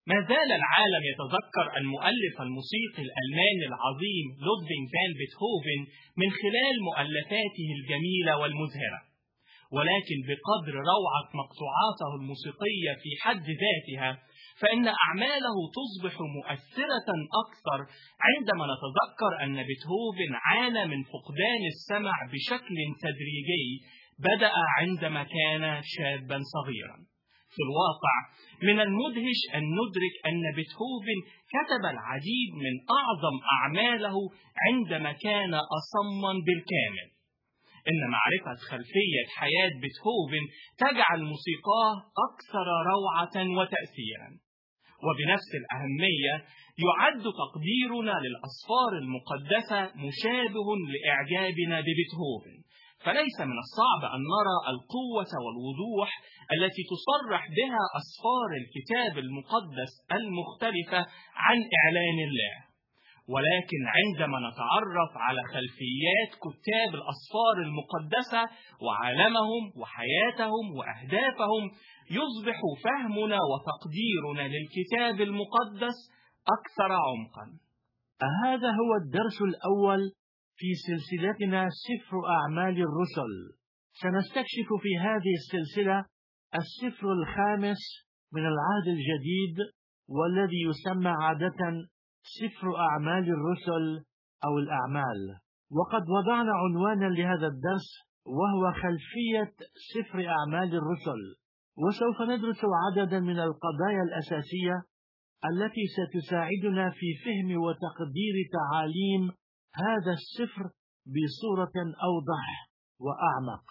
ما زال العالم يتذكر المؤلف الموسيقي الألماني العظيم لودفيغ فان بيتهوفن من خلال مؤلفاته الجميلة والمزهرة، ولكن بقدر روعة مقطوعاته الموسيقية في حد ذاتها فإن أعماله تصبح مؤثرة أكثر عندما نتذكر أن بيتهوفن عانى من فقدان السمع بشكل تدريجي بدأ عندما كان شابا صغيرا. في الواقع من المدهش أن ندرك أن بيتهوفن كتب العديد من أعظم أعماله عندما كان أصما بالكامل. إن معرفة خلفية حياة بيتهوفن تجعل موسيقاه أكثر روعة وتأثيرا. وبنفس الأهمية يعد تقديرنا للأسفار المقدسة مشابه لإعجابنا ببيتهوفن، فليس من الصعب أن نرى القوة والوضوح التي تصرح بها أسفار الكتاب المقدس المختلفة عن إعلان الله. ولكن عندما نتعرف على خلفيات كتاب الأسفار المقدسة وعالمهم وحياتهم وأهدافهم يصبح فهمنا وتقديرنا للكتاب المقدس أكثر عمقا. هذا هو الدرس الأول في سلسلتنا سفر أعمال الرسل. سنستكشف في هذه السلسلة السفر الخامس من العهد الجديد، والذي يسمى عادة سفر أعمال الرسل أو الأعمال. وقد وضعنا عنوانا لهذا الدرس وهو خلفية سفر أعمال الرسل، وسوف ندرس عددا من القضايا الأساسية التي ستساعدنا في فهم وتقدير تعاليم هذا السفر بصورة أوضح وأعمق.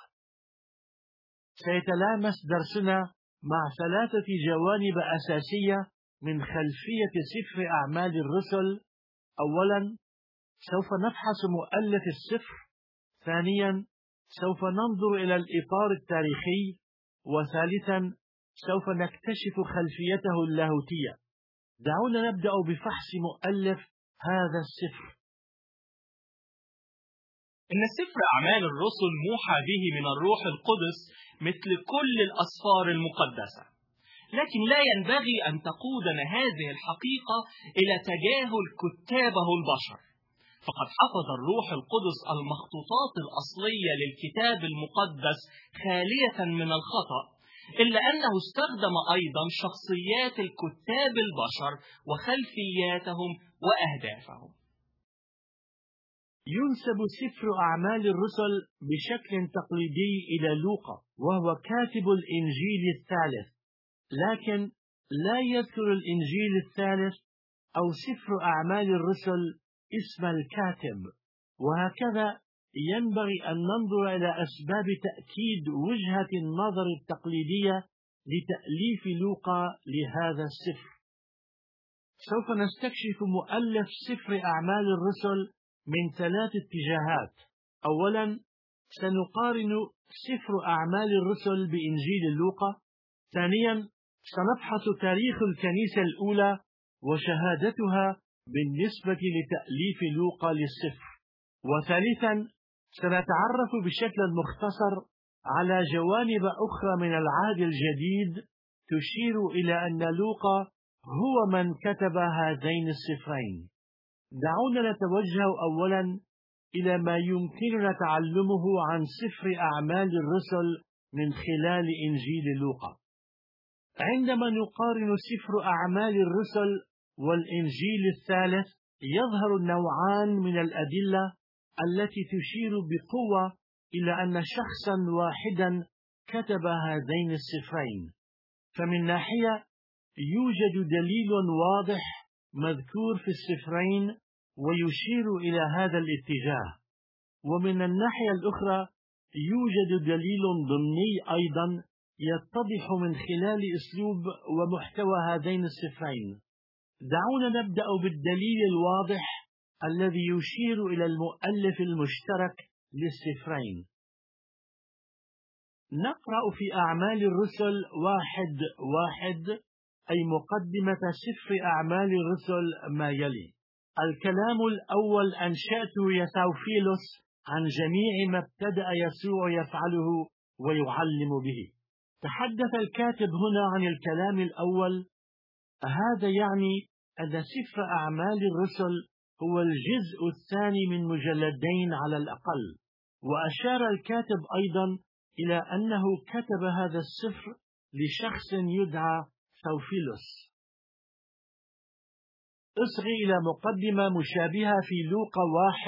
سيتلامس درسنا مع 3 جوانب أساسية من خلفية سفر أعمال الرسل. أولا، سوف نفحص مؤلف السفر. ثانيا، سوف ننظر إلى الإطار التاريخي. وثالثا، سوف نكتشف خلفيته اللاهوتية. دعونا نبدأ بفحص مؤلف هذا السفر. إن سفر أعمال الرسل موحى به من الروح القدس مثل كل الأسفار المقدسة، لكن لا ينبغي أن تقودنا هذه الحقيقة إلى تجاهل كتابه البشر، فقد حفظ الروح القدس المخطوطات الأصلية للكتاب المقدس خالية من الخطأ، إلا أنه استخدم أيضا شخصيات الكتاب البشر وخلفياتهم وأهدافهم. ينسب سفر أعمال الرسل بشكل تقليدي إلى لوقا، وهو كاتب الإنجيل الثالث، لكن لا يذكر الإنجيل الثالث أو سفر أعمال الرسل اسم الكاتب. وهكذا ينبغي أن ننظر إلى أسباب تأكيد وجهة النظر التقليدية لتأليف لوقا لهذا السفر. سوف نستكشف مؤلف سفر أعمال الرسل من 3 اتجاهات. أولا، سنقارن سفر أعمال الرسل بإنجيل لوقا. ثانيا، سنبحث تاريخ الكنيسة الأولى وشهادتها بالنسبة لتأليف لوقا للسفر. وثالثا، سنتعرف بشكل مختصر على جوانب أخرى من العهد الجديد تشير إلى أن لوقا هو من كتب هذين السفرين. دعونا نتوجه أولا إلى ما يمكننا تعلمه عن سفر أعمال الرسل من خلال إنجيل لوقا. عندما نقارن سفر أعمال الرسل والإنجيل الثالث يظهر نوعان من الأدلة التي تشير بقوة إلى أن شخصا واحدا كتب هذين السفرين. فمن ناحية يوجد دليل واضح مذكور في السفرين ويشير إلى هذا الاتجاه، ومن الناحية الأخرى يوجد دليل ضمني أيضا يتضح من خلال أسلوب ومحتوى هذين السفرين. دعونا نبدأ بالدليل الواضح الذي يشير إلى المؤلف المشترك للسفرين. نقرأ في أعمال الرسل 1:1 أي مقدمة سفر أعمال الرسل ما يلي: الكلام الأول أنشأته يا ثوفيلوس عن جميع ما ابتدأ يسوع يفعله ويعلم به. تحدث الكاتب هنا عن الكلام الأول هذا يعني أن سفر أعمال الرسل هو الجزء الثاني من مجلدين على الأقل. وأشار الكاتب أيضا إلى أنه كتب هذا السفر لشخص يدعى ثوفيلوس. اصغي إلى مقدمة مشابهة في لوقا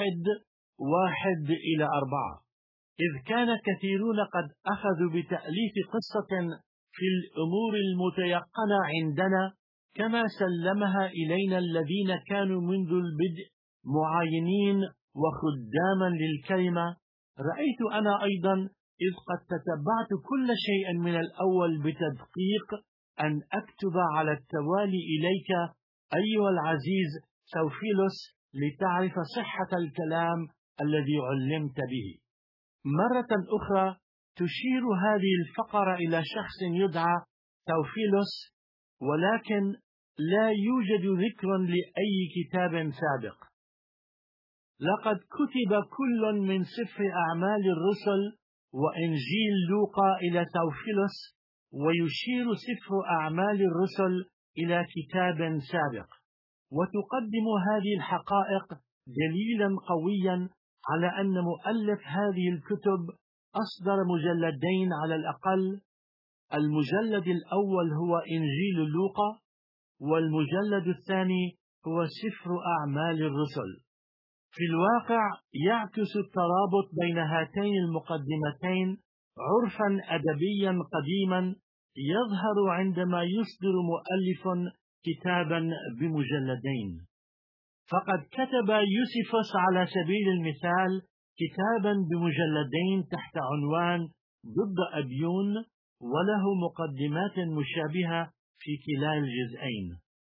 1:1-4. إذ كان كثيرون قد أخذوا بتأليف قصة في الأمور المتيقنة عندنا كما سلمها إلينا الذين كانوا منذ البدء معاينين وخداما للكلمة، رأيت أنا أيضا إذ قد تتبعت كل شيء من الأول بتدقيق أن أكتب على التوالي إليك أيها العزيز ثوفيلوس لتعرف صحة الكلام الذي علمت به. مرة أخرى تشير هذه الفقرة إلى شخص يدعى ثوفيلوس، ولكن لا يوجد ذكر لأي كتاب سابق. لقد كتب كل من سفر أعمال الرسل وإنجيل لوقا إلى ثوفيلوس، ويشير سفر أعمال الرسل إلى كتاب سابق، وتقدم هذه الحقائق دليلا قويا على أن مؤلف هذه الكتب أصدر مجلدين على الأقل. المجلد الأول هو إنجيل لوقا، والمجلد الثاني هو سفر أعمال الرسل. في الواقع يعكس الترابط بين هاتين المقدمتين عرفا أدبيا قديما يظهر عندما يصدر مؤلف كتابا بمجلدين. فقد كتب يوسيفوس على سبيل المثال كتابا بمجلدين تحت عنوان ضد أبيون، وله مقدمات مشابهة في كلا الجزئين.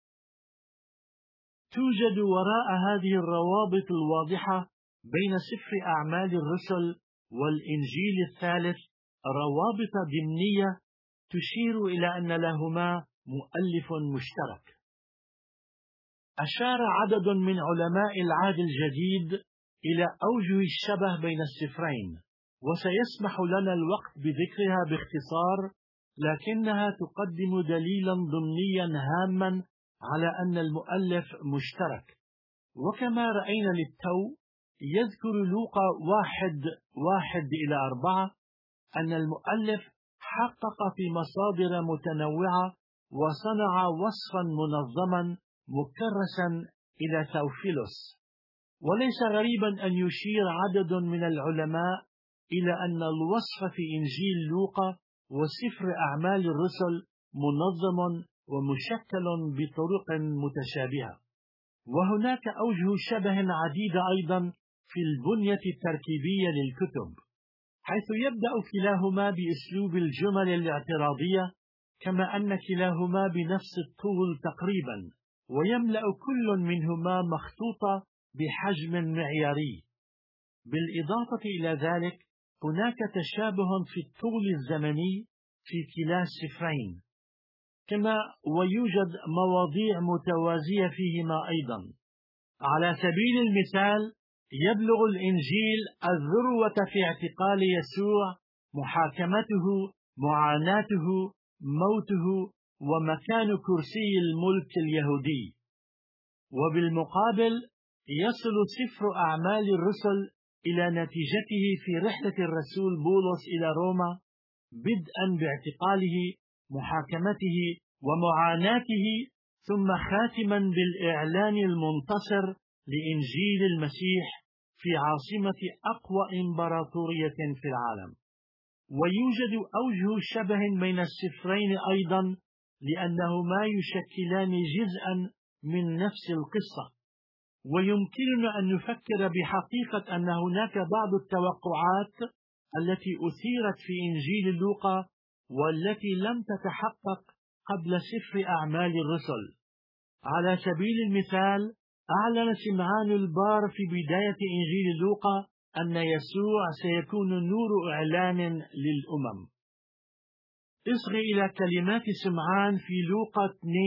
توجد وراء هذه الروابط الواضحة بين سفر أعمال الرسل والإنجيل الثالث روابط ضمنية تشير إلى أن لهما مؤلف مشترك. أشار عدد من علماء العهد الجديد إلى أوجه الشبه بين السفرين، وسيسمح لنا الوقت بذكرها باختصار، لكنها تقدم دليلا ضمنيا هاما على أن المؤلف مشترك. وكما رأينا للتو، يذكر لوقا 1:1-4 أن المؤلف حقق في مصادر متنوعة وصنع وصفا منظما مكرسا إلى ثوفيلوس. وليس غريبا أن يشير عدد من العلماء إلى أن الوصف في إنجيل لوقا وسفر أعمال الرسل منظم ومشكل بطرق متشابهة. وهناك أوجه شبه عديدة أيضا في البنية التركيبية للكتب، حيث يبدأ كلاهما بأسلوب الجمل الاعتراضية، كما أن كلاهما بنفس الطول تقريبا، ويملأ كل منهما مخطوطة بحجم معياري. بالإضافة إلى ذلك هناك تشابه في الطول الزمني في كلا السفرين، كما ويوجد مواضيع متوازية فيهما أيضا. على سبيل المثال يبلغ الإنجيل الذروة في اعتقال يسوع، محاكمته، معاناته، موته، ومكان كرسي الملك اليهودي. وبالمقابل يصل سفر أعمال الرسل إلى نتيجته في رحلة الرسول بولس إلى روما، بدءا باعتقاله، محاكمته، ومعاناته، ثم خاتما بالإعلان المنتصر لإنجيل المسيح في عاصمة أقوى إمبراطورية في العالم. ويوجد أوجه شبه بين السفرين أيضا، لأنهما يشكلان جزءا من نفس القصة. ويمكننا أن نفكر بحقيقة أن هناك بعض التوقعات التي أثيرت في إنجيل لوقا والتي لم تتحقق قبل سفر أعمال الرسل. على سبيل المثال أعلن سمعان البار في بداية إنجيل لوقا أن يسوع سيكون نور إعلان للأمم. اصغي إلى كلمات سمعان في لوقا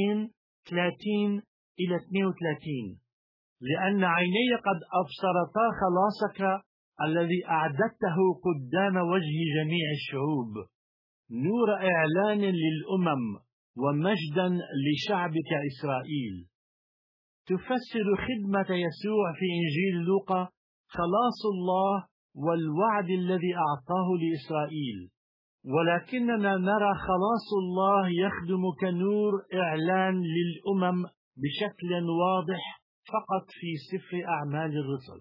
2:30-32: لأن عيني قد أبصرتا خلاصك الذي أعددته قدام وجه جميع الشعوب، نور إعلان للأمم ومجدا لشعبك إسرائيل. تفسر خدمة يسوع في إنجيل لوقا خلاص الله والوعد الذي أعطاه لإسرائيل، ولكننا نرى خلاص الله يخدم كنور إعلان للأمم بشكل واضح فقط في سفر أعمال الرسل.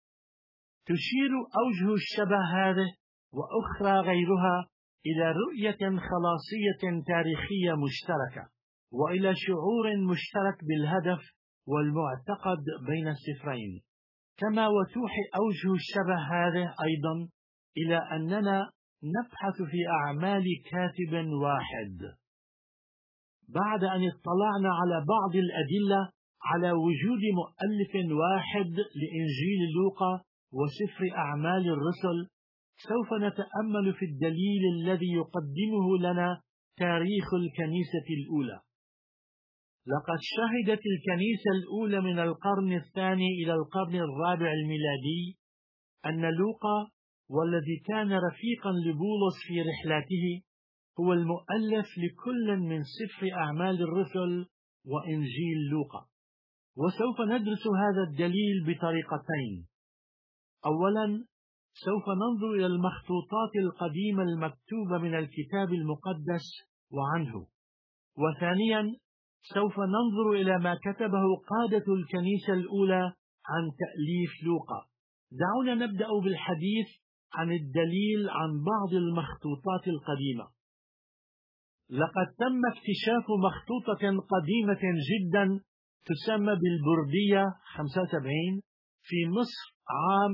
تشير أوجه الشبه هذه وأخرى غيرها إلى رؤية خلاصية تاريخية مشتركة، وإلى شعور مشترك بالهدف والمعتقد بين السفرين، كما وتوحي أوجه الشبه هذه أيضا إلى أننا نبحث في أعمال كاتب واحد. بعد أن اطلعنا على بعض الأدلة على وجود مؤلف واحد لإنجيل لوقا وسفر أعمال الرسل، سوف نتأمل في الدليل الذي يقدمه لنا تاريخ الكنيسة الأولى. لقد شهدت الكنيسة الأولى من القرن الثاني إلى القرن الرابع الميلادي أن لوقا، والذي كان رفيقا لبولس في رحلاته، هو المؤلف لكل من سفر أعمال الرسل وإنجيل لوقا. وسوف ندرس هذا الدليل بطريقتين. أولا، سوف ننظر إلى المخطوطات القديمة المكتوبة من الكتاب المقدس وعنه. وثانيا، سوف ننظر إلى ما كتبه قادة الكنيسة الأولى عن تأليف لوقا. دعونا نبدأ بالحديث عن الدليل عن بعض المخطوطات القديمة. لقد تم اكتشاف مخطوطة قديمة جدا تسمى بالبردية 75 في مصر عام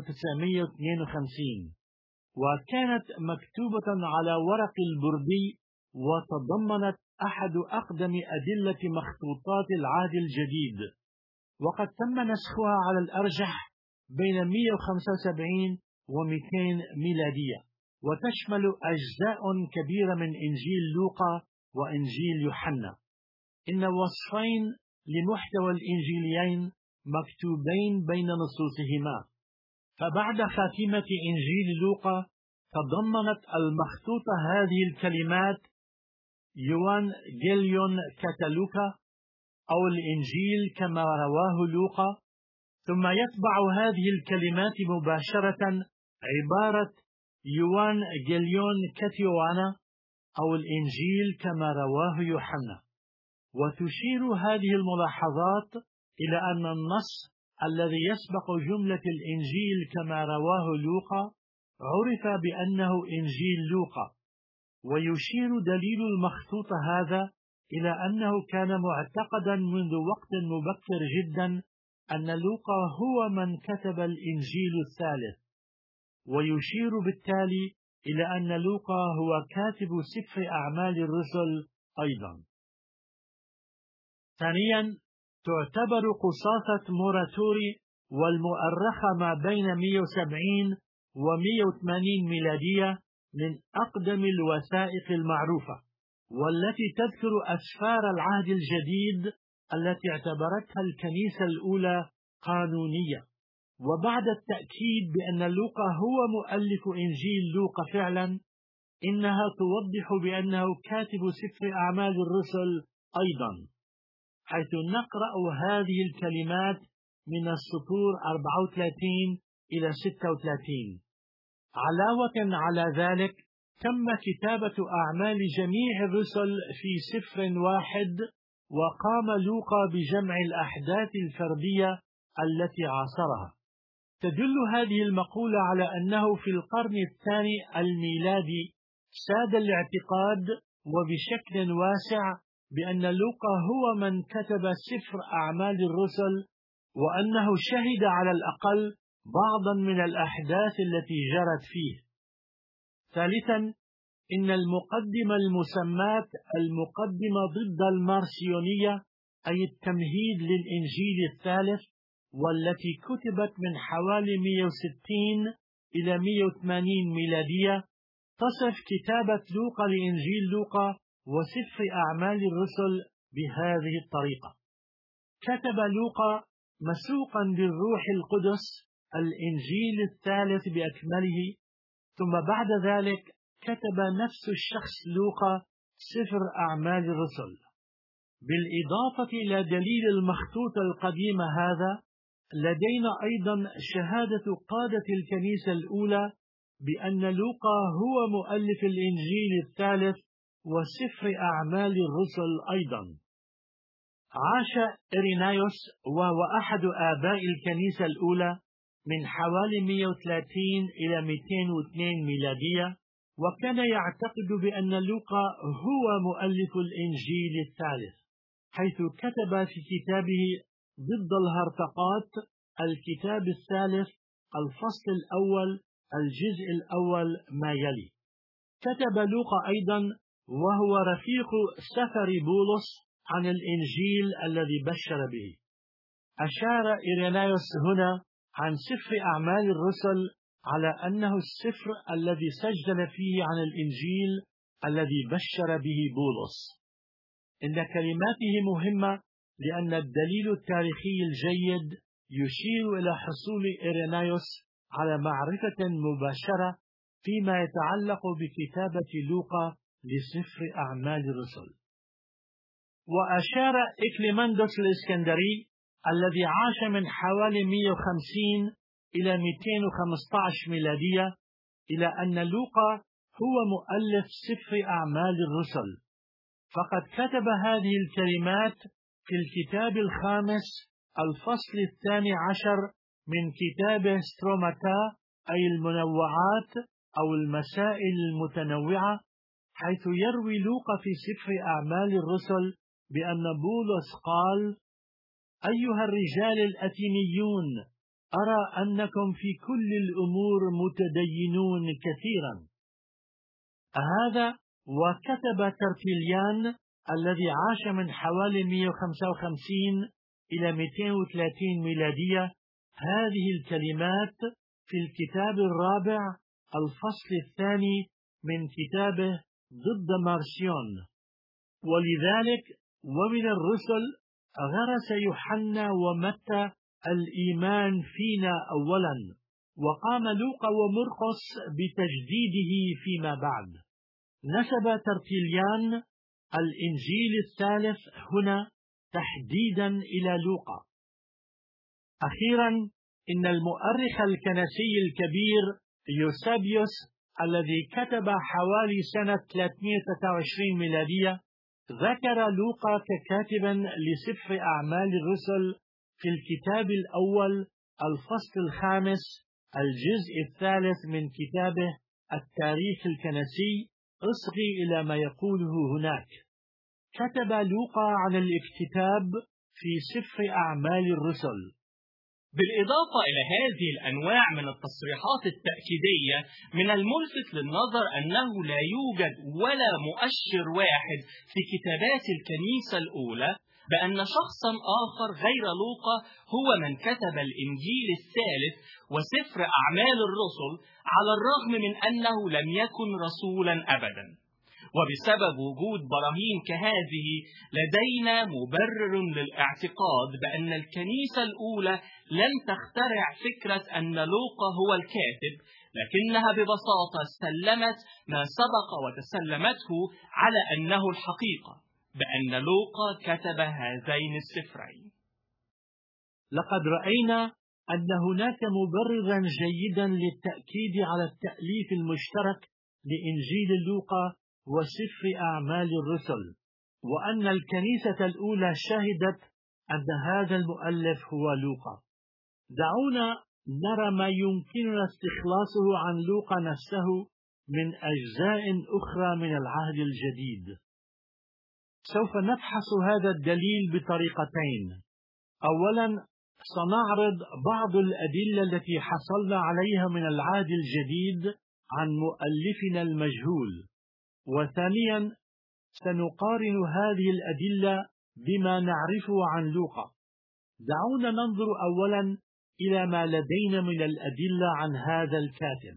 1952، وكانت مكتوبة على ورق البردي، وتضمنت أحد أقدم أدلة مخطوطات العهد الجديد، وقد تم نسخها على الأرجح بين 175 و200 ميلادية، وتشمل أجزاء كبيرة من إنجيل لوقا وإنجيل يوحنا. إن وصفين لمحتوى الإنجيليين مكتوبين بين نصوصهما. فبعد خاتمة إنجيل لوقا تضمنت المخطوطة هذه الكلمات: يوان جيليون كاتالوكا، أو الإنجيل كما رواه لوقا. ثم يتبع هذه الكلمات مباشرة عبارة يوان جيليون كاتيوانا، أو الإنجيل كما رواه يوحنا. وتشير هذه الملاحظات إلى أن النص الذي يسبق جملة الإنجيل كما رواه لوقا عرف بأنه إنجيل لوقا. ويشير دليل المخطوط هذا إلى أنه كان معتقدا منذ وقت مبكر جدا أن لوقا هو من كتب الإنجيل الثالث، ويشير بالتالي إلى أن لوقا هو كاتب سفر أعمال الرسل أيضا. ثانيا، تعتبر قصاصة موراتوري والمؤرخة ما بين 170 و180 ميلادية من أقدم الوثائق المعروفة، والتي تذكر أسفار العهد الجديد التي اعتبرتها الكنيسة الأولى قانونية. وبعد التأكيد بأن لوقا هو مؤلف إنجيل لوقا فعلا، إنها توضح بأنه كاتب سفر أعمال الرسل أيضا، حيث نقرأ هذه الكلمات من السطور 34 إلى 36. علاوة على ذلك، تم كتابة أعمال جميع الرسل في سفر واحد، وقام لوقا بجمع الأحداث الفردية التي عاصرها. تدل هذه المقولة على أنه في القرن الثاني الميلادي ساد الاعتقاد وبشكل واسع بأن لوقا هو من كتب سفر أعمال الرسل، وأنه شهد على الأقل بعضا من الأحداث التي جرت فيه. ثالثا، إن المقدمة المسماة المقدمة ضد المارسيونية، أي التمهيد للإنجيل الثالث، والتي كتبت من حوالي 160 إلى 180 ميلادية، تصف كتابة لوقا لإنجيل لوقا وسفر أعمال الرسل بهذه الطريقة: كتب لوقا مسوقا بالروح القدس الإنجيل الثالث بأكمله، ثم بعد ذلك كتب نفس الشخص لوقا سفر أعمال الرسل. بالإضافة إلى دليل المخطوط القديم هذا، لدينا أيضا شهادة قادة الكنيسة الأولى بأن لوقا هو مؤلف الإنجيل الثالث وسفر أعمال الرسل أيضا. عاش إيرينايوس وهو أحد آباء الكنيسة الأولى من حوالي 130 إلى 202 ميلادية، وكان يعتقد بأن لوقا هو مؤلف الإنجيل الثالث، حيث كتب في كتابه ضد الهرطقات الكتاب الثالث الفصل الأول الجزء الأول ما يلي. كتب لوقا أيضا وهو رفيق سفر بولس عن الإنجيل الذي بشر به. أشار إيرينايوس هنا عن سفر أعمال الرسل على أنه السفر الذي سجل فيه عن الإنجيل الذي بشر به بولس. إن كلماته مهمة لأن الدليل التاريخي الجيد يشير إلى حصول إيرينايوس على معرفة مباشرة فيما يتعلق بكتابة لوقا لسفر أعمال الرسل. وأشار إكليماندوس الإسكندري الذي عاش من حوالي 150 إلى 215 ميلادية إلى أن لوقا هو مؤلف سفر أعمال الرسل، فقد كتب هذه الكلمات في الكتاب الخامس الفصل 12 من كتاب ستروماتا، أي المنوعات أو المسائل المتنوعة، حيث يروي لوقا في سفر أعمال الرسل بأن بولس قال: أيها الرجال الأثينيون، أرى أنكم في كل الأمور متدينون كثيرا. هذا وكتب ترتيليان الذي عاش من حوالي 155 إلى 230 ميلادية هذه الكلمات في الكتاب الرابع الفصل الثاني من كتابه ضد مارسيون. ولذلك ومن الرسل غرس يوحنا ومتى الإيمان فينا أولا، وقام لوقا ومرقس بتجديده فيما بعد. نسب ترتيليان الإنجيل الثالث هنا تحديدا إلى لوقا. أخيرا، إن المؤرخ الكنسي الكبير يوسابيوس الذي كتب حوالي سنة 323 ميلادية ذكر لوقا ككاتبا لسفر أعمال الرسل في الكتاب الأول الفصل الخامس الجزء الثالث من كتابه التاريخ الكنسي. اصغي إلى ما يقوله هناك. كتب لوقا عن الاكتتاب في سفر أعمال الرسل. بالإضافة إلى هذه الأنواع من التصريحات التأكيدية، من الملفت للنظر أنه لا يوجد ولا مؤشر واحد في كتابات الكنيسة الأولى بأن شخصا آخر غير لوقا هو من كتب الإنجيل الثالث وسفر أعمال الرسل، على الرغم من أنه لم يكن رسولا أبدا. وبسبب وجود براهين كهذه لدينا مبرر للاعتقاد بأن الكنيسة الأولى لم تخترع فكرة أن لوقا هو الكاتب، لكنها ببساطة سلمت ما سبق وتسلمته على أنه الحقيقة، بأن لوقا كتب هذين السفرين. لقد رأينا أن هناك مبررا جيدا للتأكيد على التأليف المشترك لإنجيل لوقا وسفر أعمال الرسل، وأن الكنيسة الأولى شهدت أن هذا المؤلف هو لوقا. دعونا نرى ما يمكننا استخلاصه عن لوقا نفسه من أجزاء أخرى من العهد الجديد. سوف نبحث هذا الدليل بطريقتين. أولا، سنعرض بعض الأدلة التي حصلنا عليها من العهد الجديد عن مؤلفنا المجهول، وثانيا سنقارن هذه الأدلة بما نعرفه عن لوقا. دعونا ننظر أولا إلى ما لدينا من الأدلة عن هذا الكاتب.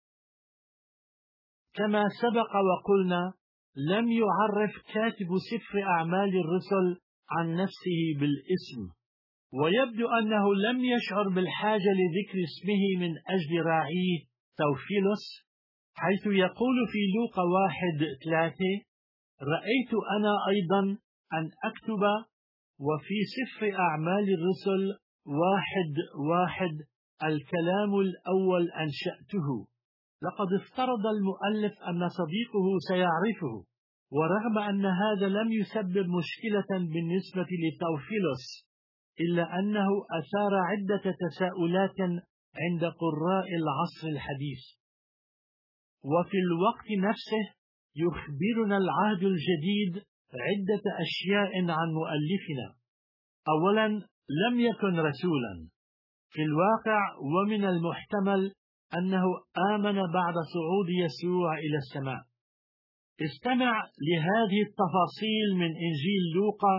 كما سبق وقلنا، لم يعرف كاتب سفر أعمال الرسل عن نفسه بالاسم، ويبدو أنه لم يشعر بالحاجة لذكر اسمه من أجل راعيه توفيلوس، حيث يقول في لوقا 1:3: رأيت أنا أيضا أن أكتب وفي سفر أعمال الرسل 1:1 الكلام الأول أنشأته. لقد افترض المؤلف أن صديقه سيعرفه، ورغم أن هذا لم يسبب مشكلة بالنسبة لتوفيلوس، إلا أنه أثار عدة تساؤلات عند قراء العصر الحديث. وفي الوقت نفسه يخبرنا العهد الجديد عدة أشياء عن مؤلفنا. أولا، لم يكن رسولا. في الواقع ومن المحتمل أنه آمن بعد صعود يسوع إلى السماء. استمع لهذه التفاصيل من إنجيل لوقا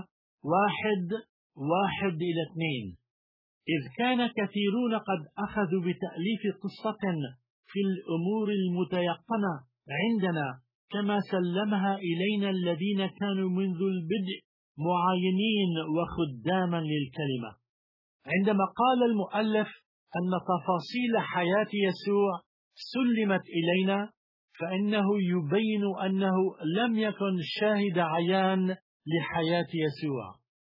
1:1-2. إذ كان كثيرون قد أخذوا بتأليف قصة في الأمور المتيقنة عندنا كما سلمها إلينا الذين كانوا منذ البدء معاينين وخداما للكلمة. عندما قال المؤلف أن تفاصيل حياة يسوع سلمت إلينا، فإنه يبين أنه لم يكن شاهد عيان لحياة يسوع.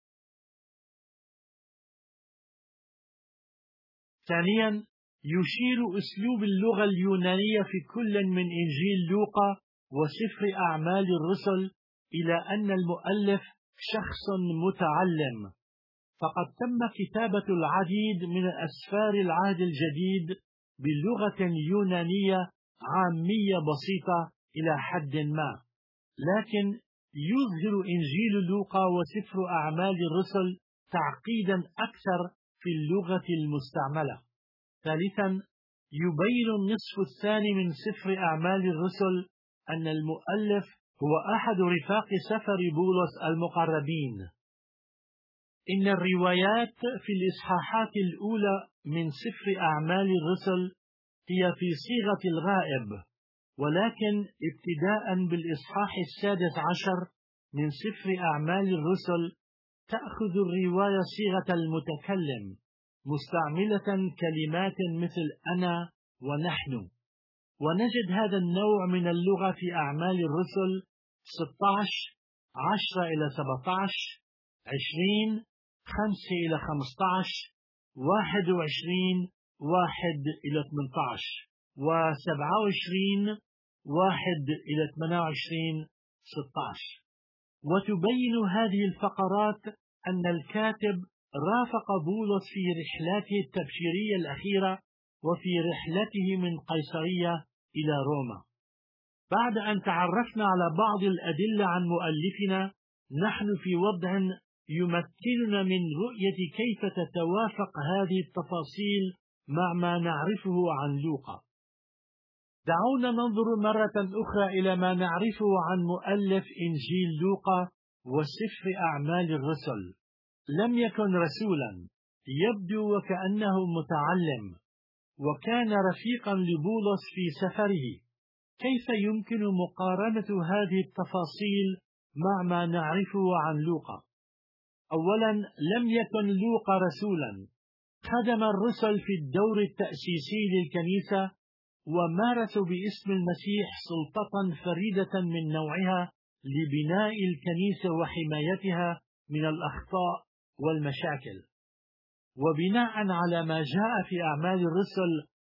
ثانيا، يشير أسلوب اللغة اليونانية في كل من إنجيل لوقا وسفر أعمال الرسل إلى أن المؤلف شخص متعلم، فقد تم كتابة العديد من أسفار العهد الجديد بلغة يونانية عامية بسيطة إلى حد ما، لكن يظهر إنجيل لوقا وسفر أعمال الرسل تعقيدا أكثر في اللغة المستعملة. ثالثا، يبين النصف الثاني من سفر أعمال الرسل أن المؤلف هو أحد رفاق سفر بولس المقربين. إن الروايات في الإصحاحات الأولى من سفر أعمال الرسل هي في صيغة الغائب، ولكن ابتداء بالإصحاح 16 من سفر أعمال الرسل تأخذ الرواية صيغة المتكلم، مستعملة كلمات مثل أنا ونحن. ونجد هذا النوع من اللغة في أعمال الرسل 16 10-17 20 5-15 21 1-18 و27 1-28 16. وتبين هذه الفقرات أن الكاتب رافق بولس في رحلته التبشيرية الأخيرة وفي رحلته من قيصرية إلى روما. بعد أن تعرفنا على بعض الأدلة عن مؤلفنا، نحن في وضع يمكننا من رؤية كيف تتوافق هذه التفاصيل مع ما نعرفه عن لوقا. دعونا ننظر مرة أخرى إلى ما نعرفه عن مؤلف إنجيل لوقا وسفر أعمال الرسل. لم يكن رسولا، يبدو وكأنه متعلم، وكان رفيقا لبولس في سفره. كيف يمكن مقارنة هذه التفاصيل مع ما نعرفه عن لوقا؟ أولا، لم يكن لوقا رسولا. خدم الرسل في الدور التأسيسي للكنيسة، ومارسوا باسم المسيح سلطة فريدة من نوعها لبناء الكنيسة وحمايتها من الأخطاء والمشاكل. وبناء على ما جاء في أعمال الرسل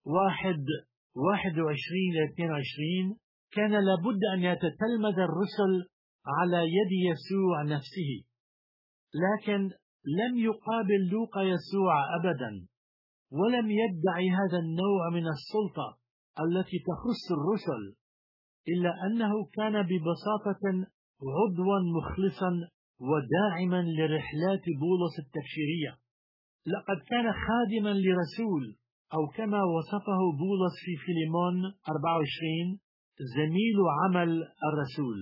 1:21-22 كان لابد أن يتتلمذ الرسل على يد يسوع نفسه، لكن لم يقابل لوقا يسوع أبدا، ولم يدعي هذا النوع من السلطة التي تخص الرسل، إلا أنه كان ببساطة عضوا مخلصا وداعما لرحلات بولس التبشيرية. لقد كان خادما لرسول، أو كما وصفه بولس في فيليمون 24 زميل عمل الرسول.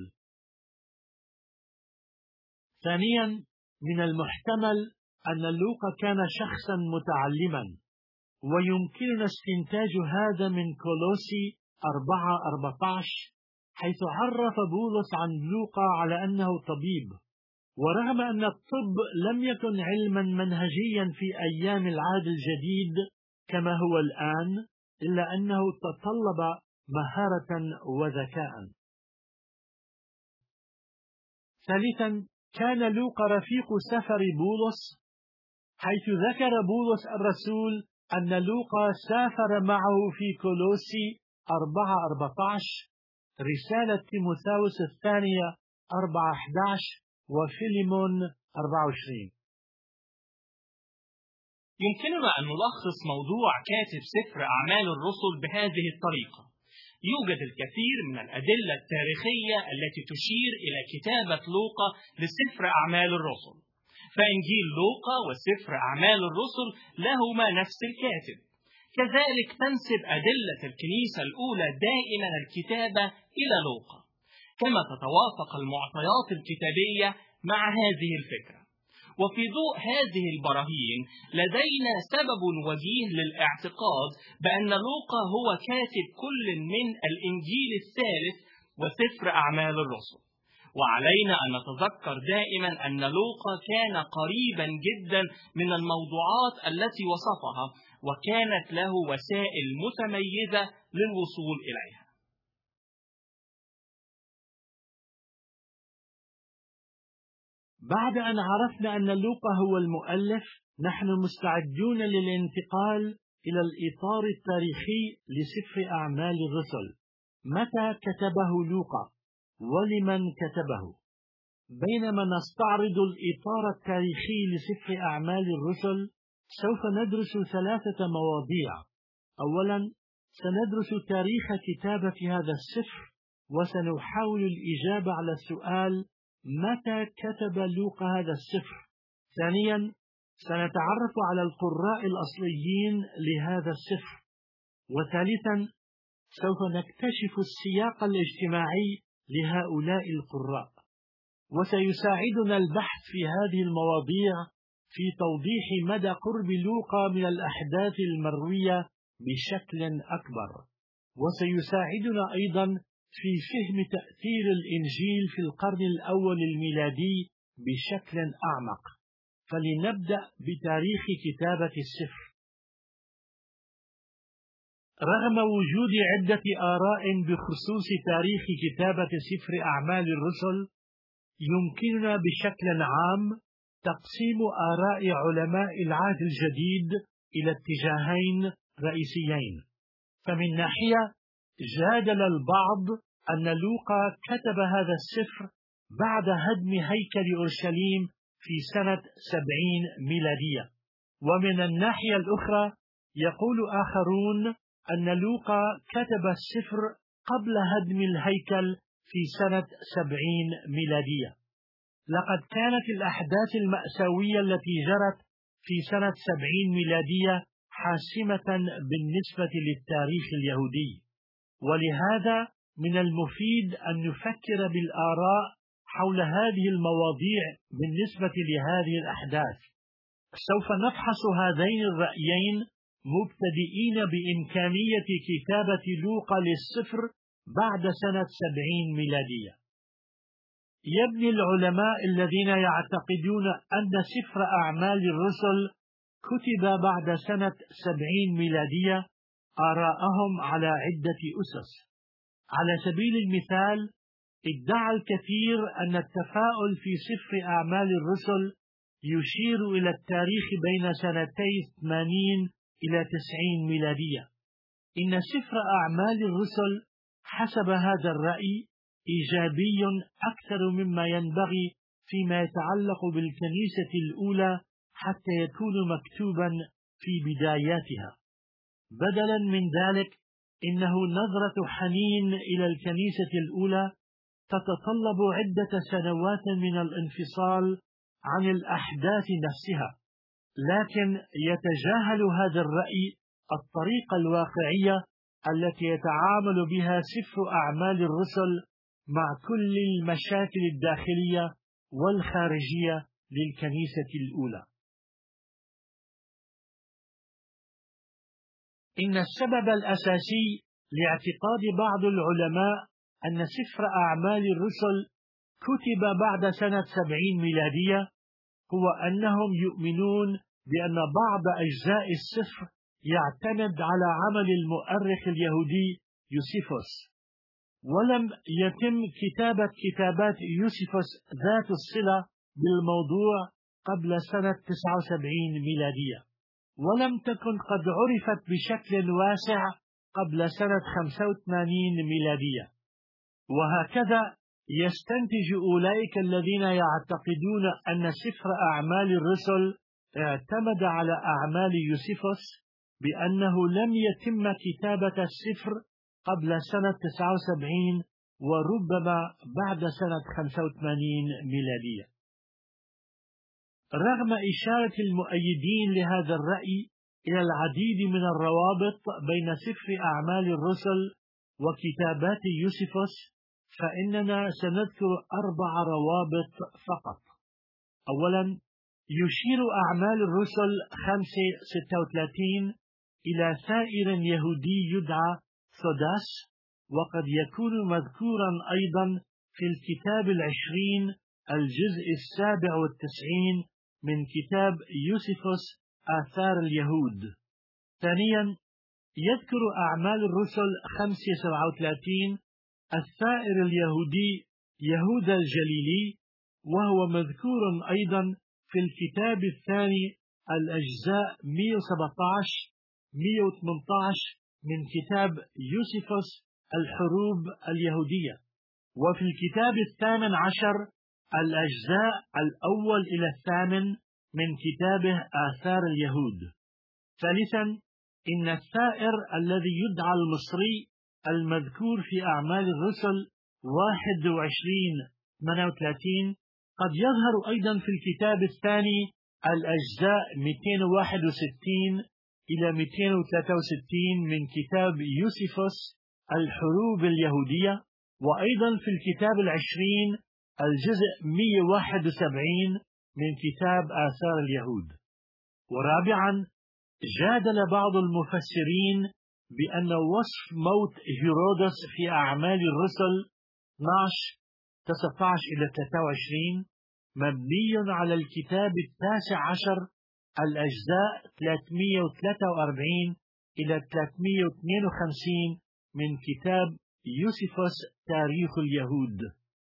ثانيا، من المحتمل أن لوقا كان شخصا متعلما، ويمكننا استنتاج هذا من كولوسي 4:14 حيث عرف بولس عن لوقا على أنه طبيب. ورغم أن الطب لم يكن علما منهجيا في أيام العهد الجديد كما هو الآن، إلا أنه تطلب مهارة وذكاء. ثالثا، كان لوقا رفيق سفر بولس، حيث ذكر بولس الرسول أن لوقا سافر معه في كولوسي 4:14، رسالة تيموثاوس الثانية 4:11، وفيليمون 24. يمكننا أن نلخص موضوع كاتب سفر أعمال الرسل بهذه الطريقة: يوجد الكثير من الأدلة التاريخية التي تشير إلى كتابة لوقا لسفر أعمال الرسل، فإنجيل لوقا وسفر أعمال الرسل لهما نفس الكاتب. كذلك تنسب أدلة الكنيسة الأولى دائما الكتابة إلى لوقا، كما تتوافق المعطيات الكتابية مع هذه الفكرة. وفي ضوء هذه البراهين لدينا سبب وجيه للاعتقاد بأن لوقا هو كاتب كل من الإنجيل الثالث وسفر أعمال الرسل. وعلينا أن نتذكر دائما أن لوقا كان قريبا جدا من الموضوعات التي وصفها، وكانت له وسائل متميزة للوصول إليها. بعد أن عرفنا أن لوقا هو المؤلف، نحن مستعدون للانتقال إلى الإطار التاريخي لسفر أعمال الرسل. متى كتبه لوقا؟ ولمن كتبه؟ بينما نستعرض الإطار التاريخي لسفر أعمال الرسل، سوف ندرس 3 مواضيع. أولا، سندرس تاريخ كتابة هذا السفر، وسنحاول الإجابة على السؤال: متى كتب لوقا هذا السفر؟ ثانيا، سنتعرف على القراء الأصليين لهذا السفر. وثالثا، سوف نكتشف السياق الاجتماعي لهؤلاء القراء. وسيساعدنا البحث في هذه المواضيع في توضيح مدى قرب لوقا من الأحداث المروية بشكل أكبر، وسيساعدنا أيضا في فهم تأثير الإنجيل في القرن الأول الميلادي بشكل أعمق. فلنبدأ بتاريخ كتابة السفر. رغم وجود عدة آراء بخصوص تاريخ كتابة سفر أعمال الرسل، يمكننا بشكل عام تقسيم آراء علماء العهد الجديد إلى اتجاهين رئيسيين. فمن ناحية، جادل البعض أن لوقا كتب هذا السفر بعد هدم هيكل أورشليم في سنة 70 ميلادية، ومن الناحية الأخرى يقول آخرون أن لوقا كتب السفر قبل هدم الهيكل في سنة 70 ميلادية. لقد كانت الأحداث المأساوية التي جرت في سنة 70 ميلادية حاسمة بالنسبة للتاريخ اليهودي، ولهذا من المفيد أن نفكر بالآراء حول هذه المواضيع بالنسبة لهذه الأحداث. سوف نفحص هذين الرأيين مبتدئين بإمكانية كتابة لوقا للسفر بعد سنة 70 ميلادية. يبني العلماء الذين يعتقدون أن سفر أعمال الرسل كتب بعد سنة 70 ميلادية آراءهم على عدة أسس. على سبيل المثال، ادعى الكثير أن التفاؤل في سفر أعمال الرسل يشير إلى التاريخ بين سنتي 80 إلى 90 ميلادية. إن سفر أعمال الرسل حسب هذا الرأي إيجابي أكثر مما ينبغي فيما يتعلق بالكنيسة الأولى حتى يكون مكتوبا في بداياتها. بدلا من ذلك، إنه نظرة حنين إلى الكنيسة الأولى تتطلب عدة سنوات من الانفصال عن الأحداث نفسها، لكن يتجاهل هذا الرأي الطريقة الواقعية التي يتعامل بها سفر أعمال الرسل مع كل المشاكل الداخلية والخارجية للكنيسة الأولى. إن السبب الأساسي لاعتقاد بعض العلماء أن سفر أعمال الرسل كتب بعد سنة 70 ميلادية هو أنهم يؤمنون بأن بعض أجزاء السفر يعتمد على عمل المؤرخ اليهودي يوسيفوس، ولم يتم كتابة كتابات يوسيفوس ذات الصلة بالموضوع قبل سنة 79 ميلادية، ولم تكن قد عرفت بشكل واسع قبل سنة 85 ميلادية. وهكذا يستنتج أولئك الذين يعتقدون أن سفر أعمال الرسل اعتمد على أعمال يوسيفوس بأنه لم يتم كتابة السفر قبل سنة 79 وربما بعد سنة 85 ميلادية. رغم إشارة المؤيدين لهذا الرأي إلى العديد من الروابط بين سفر أعمال الرسل وكتابات يوسيفوس، فإننا سنذكر 4 روابط فقط. أولا، يشير أعمال الرسل 5:36 إلى ثائر يهودي يدعى ثوداس، وقد يكون مذكورا أيضا في الكتاب 20 الجزء 97 من كتاب يوسيفوس آثار اليهود. ثانيا، يذكر أعمال الرسل 5:37 الثائر اليهودي يهوذا الجليلي، وهو مذكور أيضا في الكتاب الثاني الأجزاء 117-118 من كتاب يوسيفوس الحروب اليهودية، وفي الكتاب 18 الأجزاء 1 إلى 8 من كتابه آثار اليهود. ثالثا، إن الثائر الذي يدعى المصري المذكور في أعمال الرسل 21-38 قد يظهر أيضا في الكتاب الثاني الأجزاء 261 إلى 263 من كتاب يوسيفوس الحروب اليهودية، وأيضا في الكتاب 20 الجزء 171 من كتاب آثار اليهود. ورابعا، جادل بعض المفسرين بأن وصف موت هيرودس في أعمال الرسل 12-19-23 مبني على الكتاب 19 الأجزاء 343 إلى 352 من كتاب يوسيفوس تاريخ اليهود.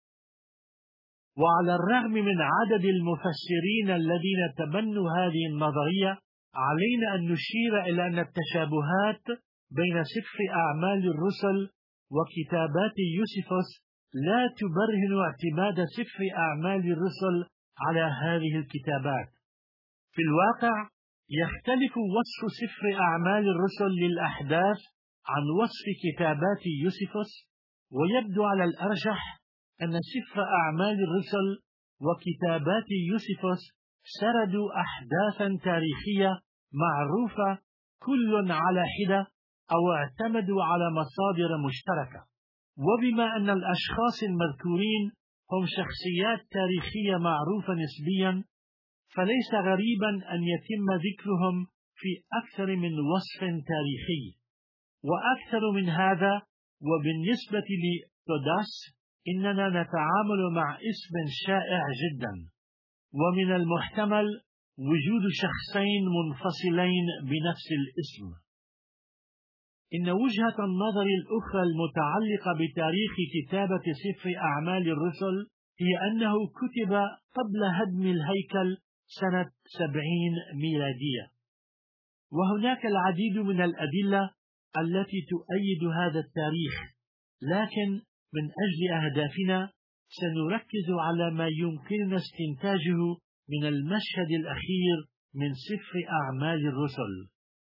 وعلى الرغم من عدد المفسرين الذين تبنوا هذه النظرية، علينا أن نشير إلى أن التشابهات بين سفر أعمال الرسل وكتابات يوسيفوس لا تبرهن اعتماد سفر أعمال الرسل على هذه الكتابات. في الواقع يختلف وصف سفر أعمال الرسل للأحداث عن وصف كتابات يوسيفوس، ويبدو على الأرجح أن سفر أعمال الرسل وكتابات يوسيفوس سردوا أحداثا تاريخية معروفة كل على حدة أو اعتمدوا على مصادر مشتركة. وبما أن الأشخاص المذكورين هم شخصيات تاريخية معروفة نسبيا، فليس غريبا أن يتم ذكرهم في أكثر من وصف تاريخي. وأكثر من هذا، وبالنسبة لثوداس إننا نتعامل مع اسم شائع جدا، ومن المحتمل وجود شخصين منفصلين بنفس الاسم. إن وجهة النظر الأخرى المتعلقة بتاريخ كتابة سفر أعمال الرسل هي أنه كتب قبل هدم الهيكل سنة 70 ميلادية. وهناك العديد من الأدلة التي تؤيد هذا التاريخ، لكن من أجل أهدافنا سنركز على ما يمكننا استنتاجه من المشهد الأخير من سفر أعمال الرسل.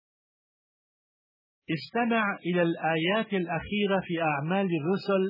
استمع إلى الآيات الأخيرة في أعمال الرسل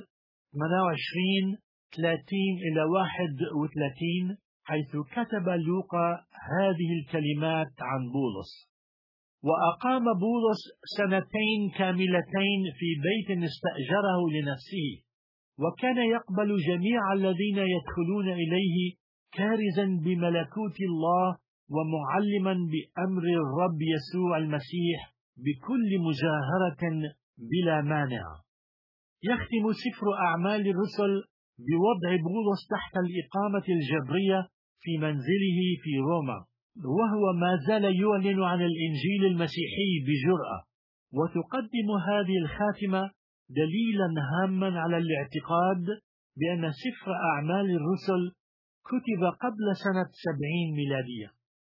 28-30-31، حيث كتب لوقا هذه الكلمات عن بولس: وأقام بولس 2 كاملتين في بيت استأجره لنفسه، وكان يقبل جميع الذين يدخلون إليه، كارزا بملكوت الله ومعلما بأمر الرب يسوع المسيح بكل مجاهرة بلا مانع. يختم سفر أعمال الرسل بوضع بولس تحت الإقامة الجبرية في منزله في روما، وهو ما زال يعلن عن الإنجيل المسيحي بجرأة. وتقدم هذه الخاتمة دليلا هاما على الاعتقاد بأن سفر أعمال الرسل كتب قبل سنة 70 ميلادية.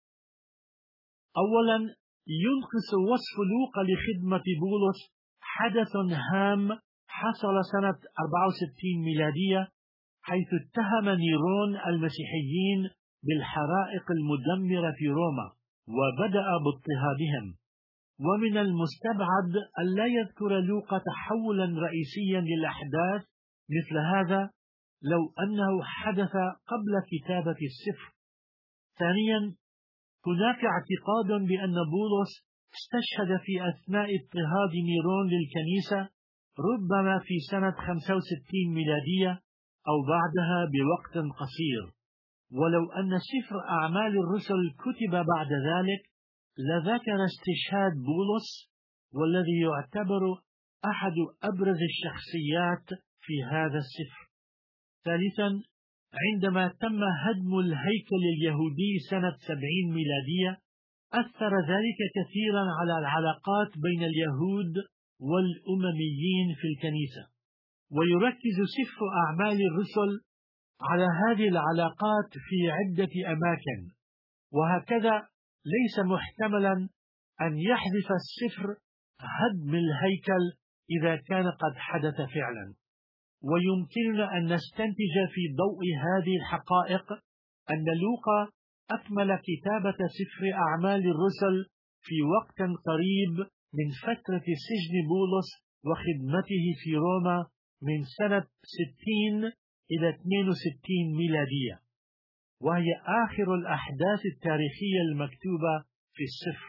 أولا، ينقص وصف لوقا لخدمة بولس حدث هام حصل سنة 64 ميلادية، حيث اتهم نيرون المسيحيين بالحرائق المدمرة في روما وبدأ باضطهادهم. ومن المستبعد أن لا يذكر لوقا تحولا رئيسيا للأحداث مثل هذا لو أنه حدث قبل كتابة السفر. ثانيا، هناك اعتقاد بأن بولس استشهد في أثناء اضطهاد نيرون للكنيسة، ربما في سنة 65 ميلادية أو بعدها بوقت قصير. ولو أن سفر أعمال الرسل كتب بعد ذلك لذكر استشهاد بولس، والذي يعتبر أحد أبرز الشخصيات في هذا السفر. ثالثا، عندما تم هدم الهيكل اليهودي سنة 70 ميلادية أثر ذلك كثيرا على العلاقات بين اليهود والأمميين في الكنيسة، ويركز سفر أعمال الرسل على هذه العلاقات في عدة أماكن. وهكذا ليس محتملا أن يحدث السفر هدم الهيكل إذا كان قد حدث فعلا. ويمكننا أن نستنتج في ضوء هذه الحقائق أن لوقا أكمل كتابة سفر أعمال الرسل في وقت قريب من فترة سجن بولس وخدمته في روما من سنة 60 إلى 62 ميلادية، وهي آخر الأحداث التاريخية المكتوبة في السفر.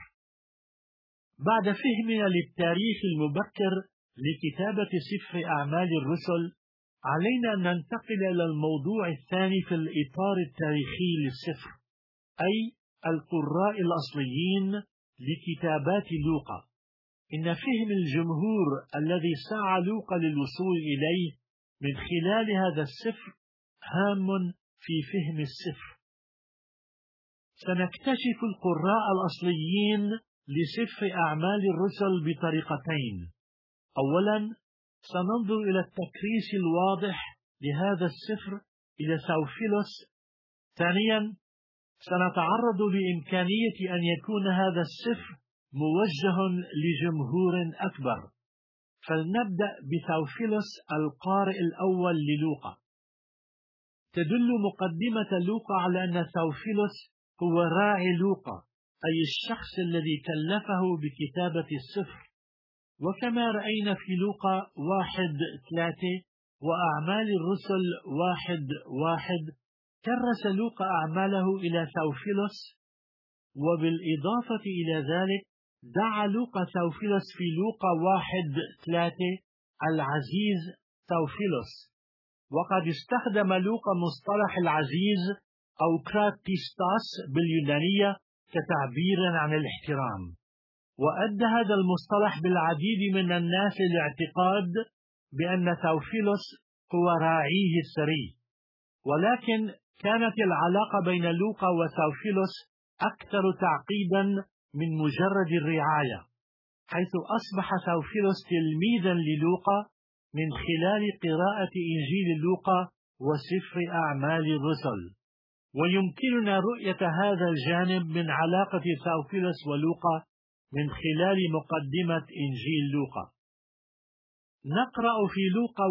بعد فهمنا للتاريخ المبكر لكتابة سفر أعمال الرسل، علينا أن ننتقل إلى الموضوع الثاني في الإطار التاريخي للسفر، أي القراء الأصليين لكتابات لوقا. إن فهم الجمهور الذي سعى لوقا للوصول إليه من خلال هذا السفر هام في فهم السفر. سنكتشف القراء الأصليين لسفر أعمال الرسل بطريقتين. أولا، سننظر إلى التكريس الواضح لهذا السفر إلى ثوفيلوس. ثانيا، سنتعرض لإمكانية أن يكون هذا السفر موجه لجمهور أكبر. فلنبدأ بثوفيلوس القارئ الأول للوقا. تدل مقدمة لوقا على أن ثوفيلوس هو راعي لوقا، أي الشخص الذي كلفه بكتابة السفر. وكما رأينا في لوقا 1:3 وأعمال الرسل 1:1 كرس لوقا أعماله إلى ثوفيلوس. وبالإضافة إلى ذلك دعا لوقا ثوفيلوس في لوقا 1:3 العزيز ثوفيلوس. وقد استخدم لوقا مصطلح العزيز أو كراتيستاس باليونانية كتعبير عن الاحترام. وأدى هذا المصطلح بالعديد من الناس الاعتقاد بأن ثوفيلوس هو راعيه السري. ولكن كانت العلاقة بين لوقا وثوفيلوس أكثر تعقيدا من مجرد الرعاية، حيث أصبح ثوفيلوس تلميذا للوقا من خلال قراءة إنجيل لوقا وسفر أعمال الرسل. ويمكننا رؤية هذا الجانب من علاقة ثوفيلوس ولوقا من خلال مقدمة إنجيل لوقا. نقرأ في لوقا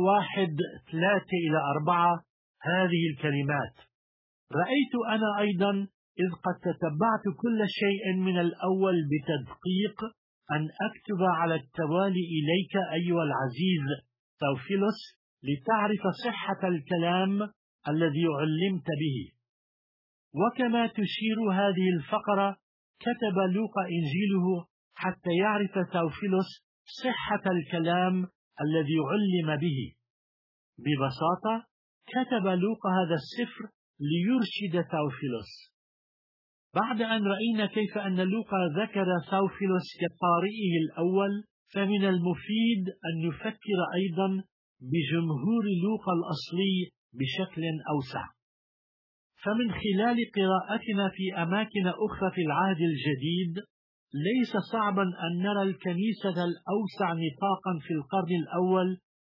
1:3-4 هذه الكلمات: رأيت أنا أيضا إذ قد تتبعت كل شيء من الأول بتدقيق أن أكتب على التوالي إليك أيها العزيز ثوفيلوس لتعرف صحة الكلام الذي علمت به. وكما تشير هذه الفقرة، كتب لوقا إنجيله حتى يعرف ثوفيلوس صحة الكلام الذي علم به. ببساطة، كتب لوقا هذا السفر ليرشد ثوفيلوس. بعد أن رأينا كيف أن لوقا ذكر ثوفيلوس كقارئه الأول، فمن المفيد أن نفكر أيضا بجمهور لوقا الأصلي بشكل أوسع. فمن خلال قراءتنا في أماكن أخرى في العهد الجديد، ليس صعبا أن نرى الكنيسة الأوسع نطاقا في القرن الأول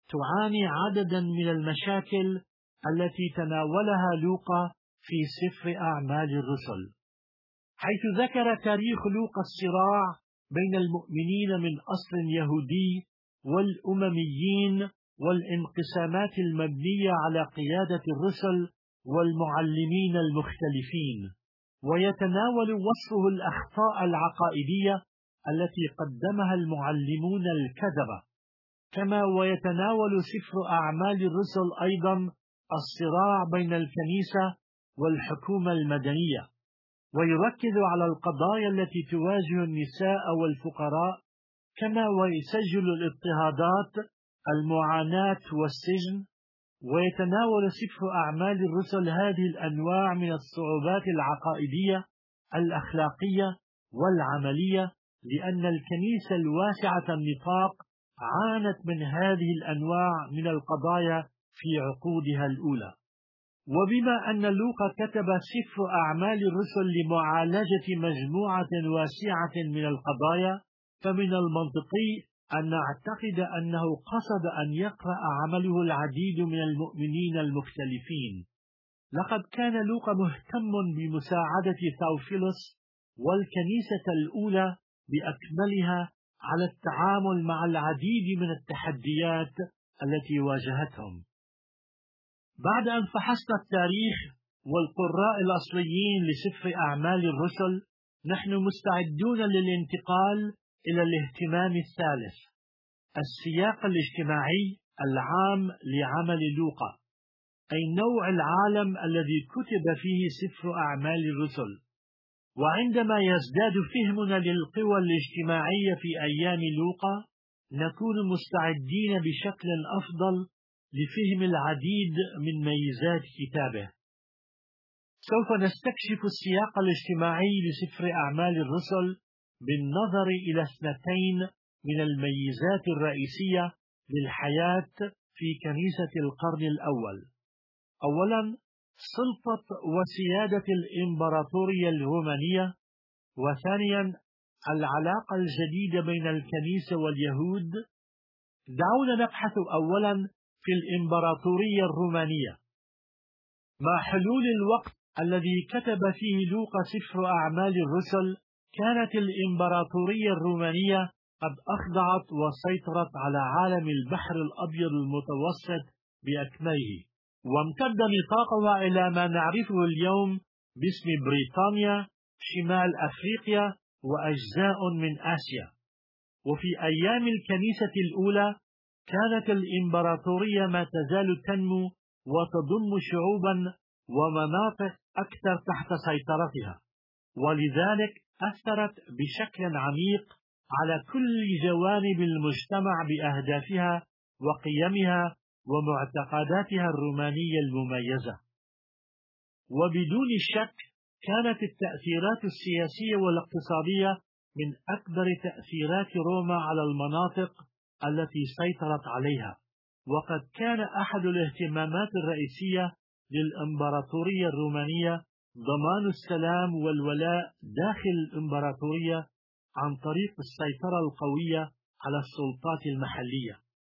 تعاني عددا من المشاكل التي تناولها لوقا في سفر أعمال الرسل، حيث ذكر تاريخ لوقا الصراع بين المؤمنين من أصل يهودي والأمميين والانقسامات المبنية على قيادة الرسل والمعلمين المختلفين، ويتناول وصفه الأخطاء العقائدية التي قدمها المعلمون الكذبة، كما ويتناول سفر أعمال الرسل أيضا الصراع بين الكنيسة والحكومة المدنية، ويركز على القضايا التي تواجه النساء والفقراء، كما ويسجل الاضطهادات، المعاناة والسجن. ويتناول سفر أعمال الرسل هذه الأنواع من الصعوبات العقائدية الأخلاقية والعملية، لأن الكنيسة الواسعة النطاق عانت من هذه الأنواع من القضايا في عقودها الأولى. وبما أن لوقا كتب سفر أعمال الرسل لمعالجة مجموعة واسعة من القضايا، فمن المنطقي أن نعتقد أنه قصد أن يقرأ عمله العديد من المؤمنين المختلفين. لقد كان لوقا مهتم بمساعدة ثوفيلوس والكنيسة الأولى بأكملها على التعامل مع العديد من التحديات التي واجهتهم. بعد أن فحصنا التاريخ والقراء الأصليين لسفر أعمال الرسل، نحن مستعدون للانتقال إلى الاهتمام الثالث، السياق الاجتماعي العام لعمل لوقا، أي نوع العالم الذي كتب فيه سفر أعمال الرسل. وعندما يزداد فهمنا للقوى الاجتماعية في أيام لوقا، نكون مستعدين بشكل أفضل لفهم العديد من ميزات كتابه. سوف نستكشف السياق الاجتماعي لسفر أعمال الرسل بالنظر إلى 2 من الميزات الرئيسية للحياة في كنيسة القرن الأول. أولا، سلطة وسيادة الإمبراطورية الرومانية، وثانيا العلاقة الجديدة بين الكنيسة واليهود. دعونا نبحث أولا في الإمبراطورية الرومانية. مع حلول الوقت الذي كتب فيه لوقا سفر أعمال الرسل، كانت الإمبراطورية الرومانية قد أخضعت وسيطرت على عالم البحر الأبيض المتوسط بأكمله، وامتد نطاقها إلى ما نعرفه اليوم باسم بريطانيا، شمال أفريقيا، وأجزاء من آسيا. وفي أيام الكنيسة الأولى كانت الإمبراطورية ما تزال تنمو وتضم شعوبا ومناطق أكثر تحت سيطرتها، ولذلك أثرت بشكل عميق على كل جوانب المجتمع بأهدافها وقيمها ومعتقداتها الرومانية المميزة. وبدون شك كانت التأثيرات السياسية والاقتصادية من أكبر تأثيرات روما على المناطق التي سيطرت عليها، وقد كان أحد الاهتمامات الرئيسية للإمبراطورية الرومانية ضمان السلام والولاء داخل الإمبراطورية عن طريق السيطرة القوية على السلطات المحلية.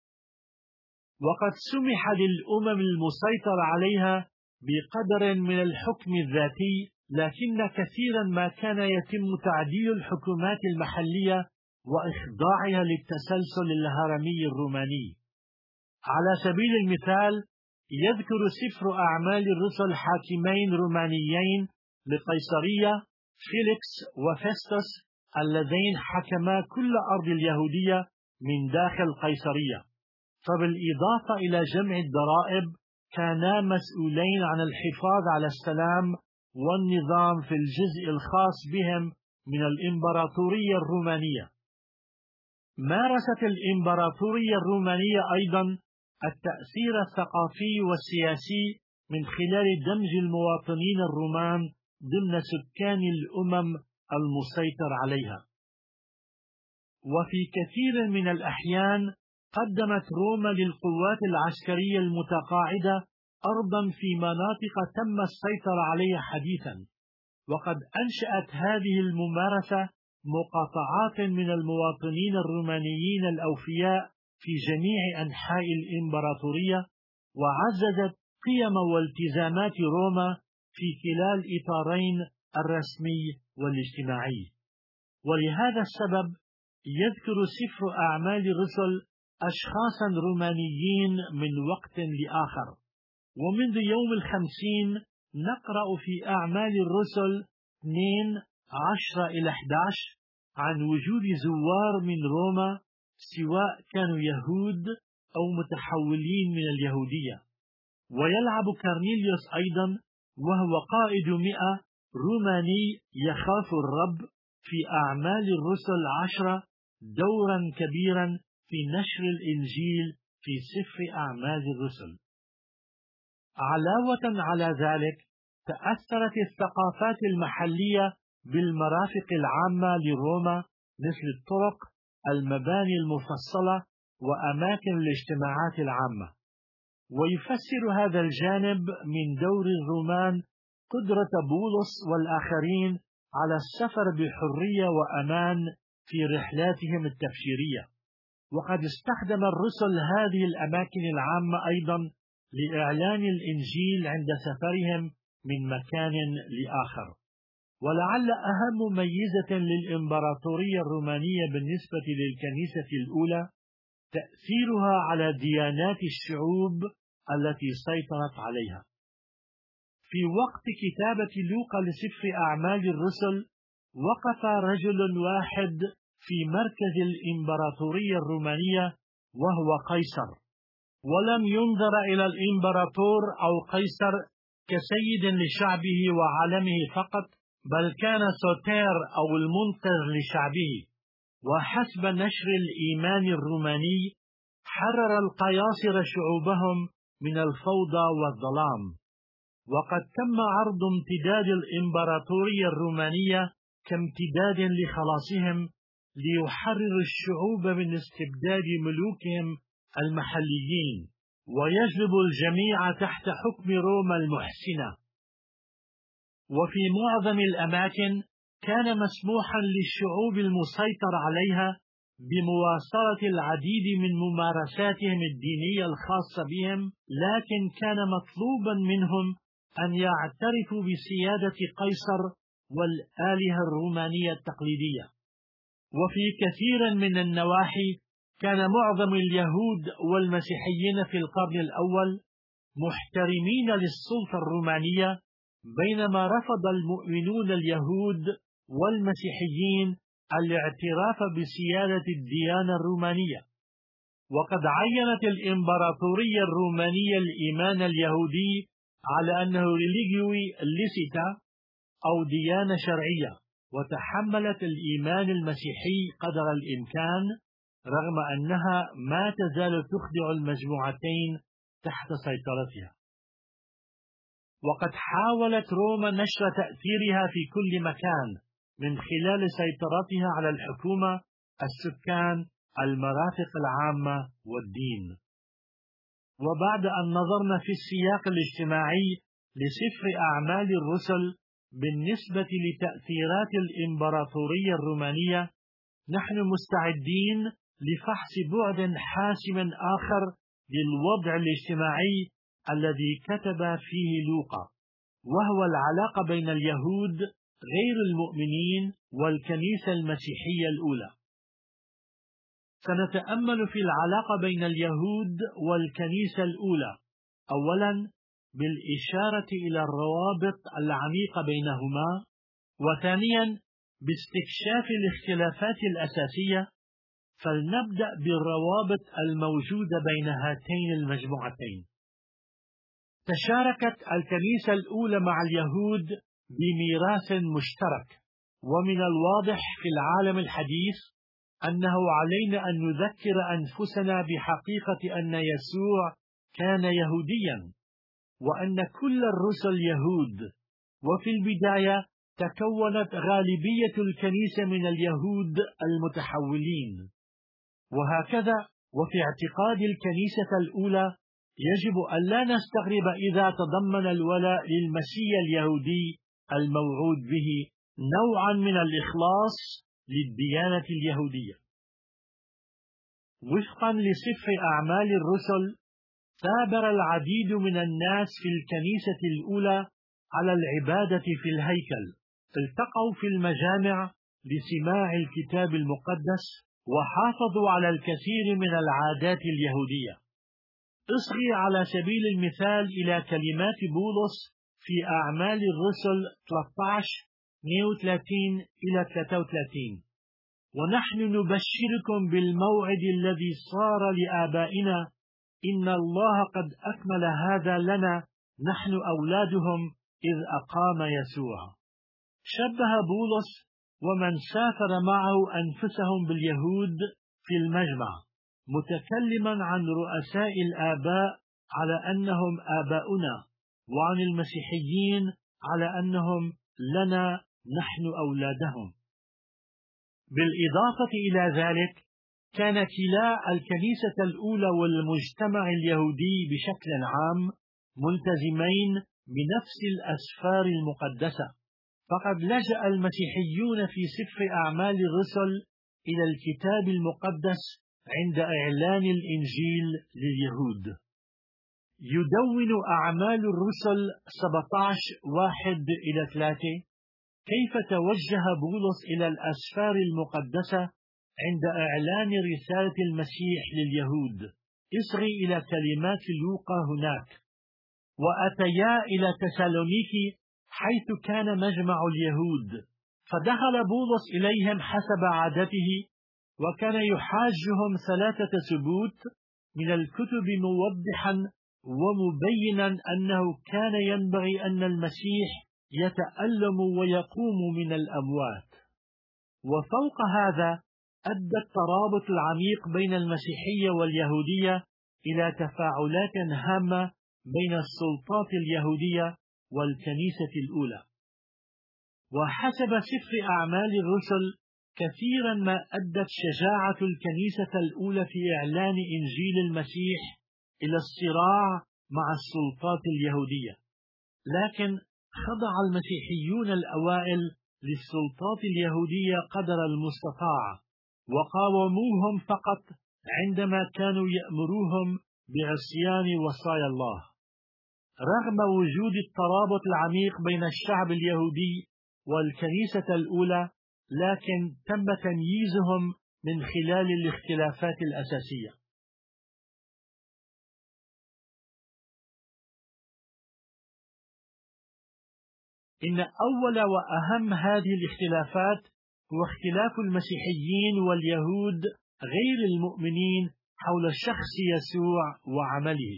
وقد سمح للأمم المسيطر عليها بقدر من الحكم الذاتي، لكن كثيرا ما كان يتم تعديل الحكومات المحلية وإخضاعها للتسلسل الهرمي الروماني. على سبيل المثال، يذكر سفر أعمال الرسل حاكمين رومانيين لقيصرية، فيليكس وفستس، اللذين حكما كل أرض اليهودية من داخل قيصرية، فبالإضافة إلى جمع الضرائب كانا مسؤولين عن الحفاظ على السلام والنظام في الجزء الخاص بهم من الإمبراطورية الرومانية. مارست الإمبراطورية الرومانية أيضا التأثير الثقافي والسياسي من خلال دمج المواطنين الرومان ضمن سكان الأمم المسيطر عليها. وفي كثير من الأحيان قدمت روما للقوات العسكرية المتقاعدة أرضا في مناطق تم السيطرة عليها حديثا، وقد أنشأت هذه الممارسة مقاطعات من المواطنين الرومانيين الأوفياء في جميع أنحاء الإمبراطورية، وعززت قيم والتزامات روما في كلا الإطارين الرسمي والاجتماعي. ولهذا السبب يذكر سفر أعمال الرسل أشخاصا رومانيين من وقت لآخر. ومنذ يوم 50 نقرأ في أعمال الرسل 2:10-11 عن وجود زوار من روما، سواء كانوا يهود أو متحولين من اليهودية. ويلعب كارنيليوس أيضا، وهو قائد 100 روماني يخاف الرب، في أعمال الرسل 10 دورا كبيرا في نشر الإنجيل في سفر أعمال الرسل. علاوة على ذلك، تأثرت الثقافات المحلية بالمرافق العامة لروما، مثل الطرق، المباني المفصلة، وأماكن الاجتماعات العامة. ويفسر هذا الجانب من دور الرومان قدرة بولس والآخرين على السفر بحرية وأمان في رحلاتهم التبشيرية. وقد استخدم الرسل هذه الأماكن العامة أيضا لإعلان الإنجيل عند سفرهم من مكان لآخر. ولعل أهم ميزة للإمبراطورية الرومانية بالنسبة للكنيسة الأولى تأثيرها على ديانات الشعوب التي سيطرت عليها. في وقت كتابة لوقا لسفر أعمال الرسل، وقف رجل واحد في مركز الإمبراطورية الرومانية، وهو قيصر. ولم ينظر إلى الإمبراطور أو قيصر كسيد لشعبه وعالمه فقط، بل كان سوتير أو المنقذ لشعبه. وحسب نشر الإيمان الروماني، حرر القياصرة شعوبهم من الفوضى والظلام. وقد تم عرض امتداد الإمبراطورية الرومانية كامتداد لخلاصهم، ليحرر الشعوب من استبداد ملوكهم المحليين، ويجلب الجميع تحت حكم روما المحسنة. وفي معظم الأماكن كان مسموحا للشعوب المسيطر عليها بمواصلة العديد من ممارساتهم الدينية الخاصة بهم، لكن كان مطلوبا منهم أن يعترفوا بسيادة قيصر والآلهة الرومانية التقليدية. وفي كثير من النواحي كان معظم اليهود والمسيحيين في القرن الأول محترمين للسلطة الرومانية، بينما رفض المؤمنون اليهود والمسيحيين الاعتراف بسيادة الديانة الرومانية. وقد عينت الإمبراطورية الرومانية الإيمان اليهودي على أنه ريليجيو ليسيتا أو ديانة شرعية، وتحملت الإيمان المسيحي قدر الإمكان، رغم أنها ما تزال تخضع المجموعتين تحت سيطرتها. وقد حاولت روما نشر تأثيرها في كل مكان من خلال سيطرتها على الحكومة، السكان، المرافق العامة والدين. وبعد أن نظرنا في السياق الاجتماعي لسفر أعمال الرسل بالنسبة لتأثيرات الإمبراطورية الرومانية، نحن مستعدين لفحص بعد حاسم آخر للوضع الاجتماعي الذي كتب فيه لوقا، وهو العلاقة بين اليهود غير المؤمنين والكنيسة المسيحية الأولى. سنتأمل في العلاقة بين اليهود والكنيسة الأولى، أولا بالإشارة إلى الروابط العميقة بينهما، وثانيا باستكشاف الاختلافات الأساسية. فلنبدأ بالروابط الموجودة بين هاتين المجموعتين. تشاركت الكنيسة الأولى مع اليهود بميراث مشترك، ومن الواضح في العالم الحديث أنه علينا أن نذكر أنفسنا بحقيقة أن يسوع كان يهوديا، وأن كل الرسل يهود. وفي البداية تكونت غالبية الكنيسة من اليهود المتحولين. وهكذا وفي اعتقاد الكنيسة الأولى يجب أن لا نستغرب إذا تضمن الولاء للمسيح اليهودي الموعود به نوعا من الإخلاص للديانة اليهودية. وفقا لسفر أعمال الرسل، ثابر العديد من الناس في الكنيسة الأولى على العبادة في الهيكل، التقوا في المجامع لسماع الكتاب المقدس، وحافظوا على الكثير من العادات اليهودية. اصغي على سبيل المثال إلى كلمات بولس في أعمال الرسل 13:32-33: ونحن نبشركم بالموعد الذي صار لآبائنا، إن الله قد أكمل هذا لنا نحن أولادهم إذ أقام يسوع. شبه بولس ومن سافر معه أنفسهم باليهود في المجمع، متكلما عن رؤساء الآباء على أنهم آباؤنا، وعن المسيحيين على أنهم لنا نحن أولادهم. بالإضافة إلى ذلك، كان كلا الكنيسة الأولى والمجتمع اليهودي بشكل عام ملتزمين بنفس الأسفار المقدسة، فقد لجأ المسيحيون في سفر أعمال الرسل إلى الكتاب المقدس عند إعلان الإنجيل لليهود. يدون أعمال الرسل 17:1-3 كيف توجه بولس إلى الأسفار المقدسة عند إعلان رسالة المسيح لليهود. اصغي إلى كلمات لوقا هناك: وأتيا إلى تسالونيكي حيث كان مجمع اليهود، فدخل بولس إليهم حسب عادته، وكان يحاجهم 3 سبوت من الكتب، موضحا ومبينا أنه كان ينبغي أن المسيح يتألم ويقوم من الأموات. وفوق هذا، أدى الترابط العميق بين المسيحية واليهودية إلى تفاعلات هامة بين السلطات اليهودية والكنيسة الأولى. وحسب سفر أعمال الرسل، كثيرا ما أدت شجاعة الكنيسة الأولى في إعلان إنجيل المسيح إلى الصراع مع السلطات اليهودية، لكن خضع المسيحيون الأوائل للسلطات اليهودية قدر المستطاع، وقاوموهم فقط عندما كانوا يأمروهم بعصيان وصايا الله. رغم وجود الترابط العميق بين الشعب اليهودي والكنيسة الأولى، لكن تم تمييزهم من خلال الاختلافات الأساسية. إن أول وأهم هذه الاختلافات هو اختلاف المسيحيين واليهود غير المؤمنين حول شخص يسوع وعمله.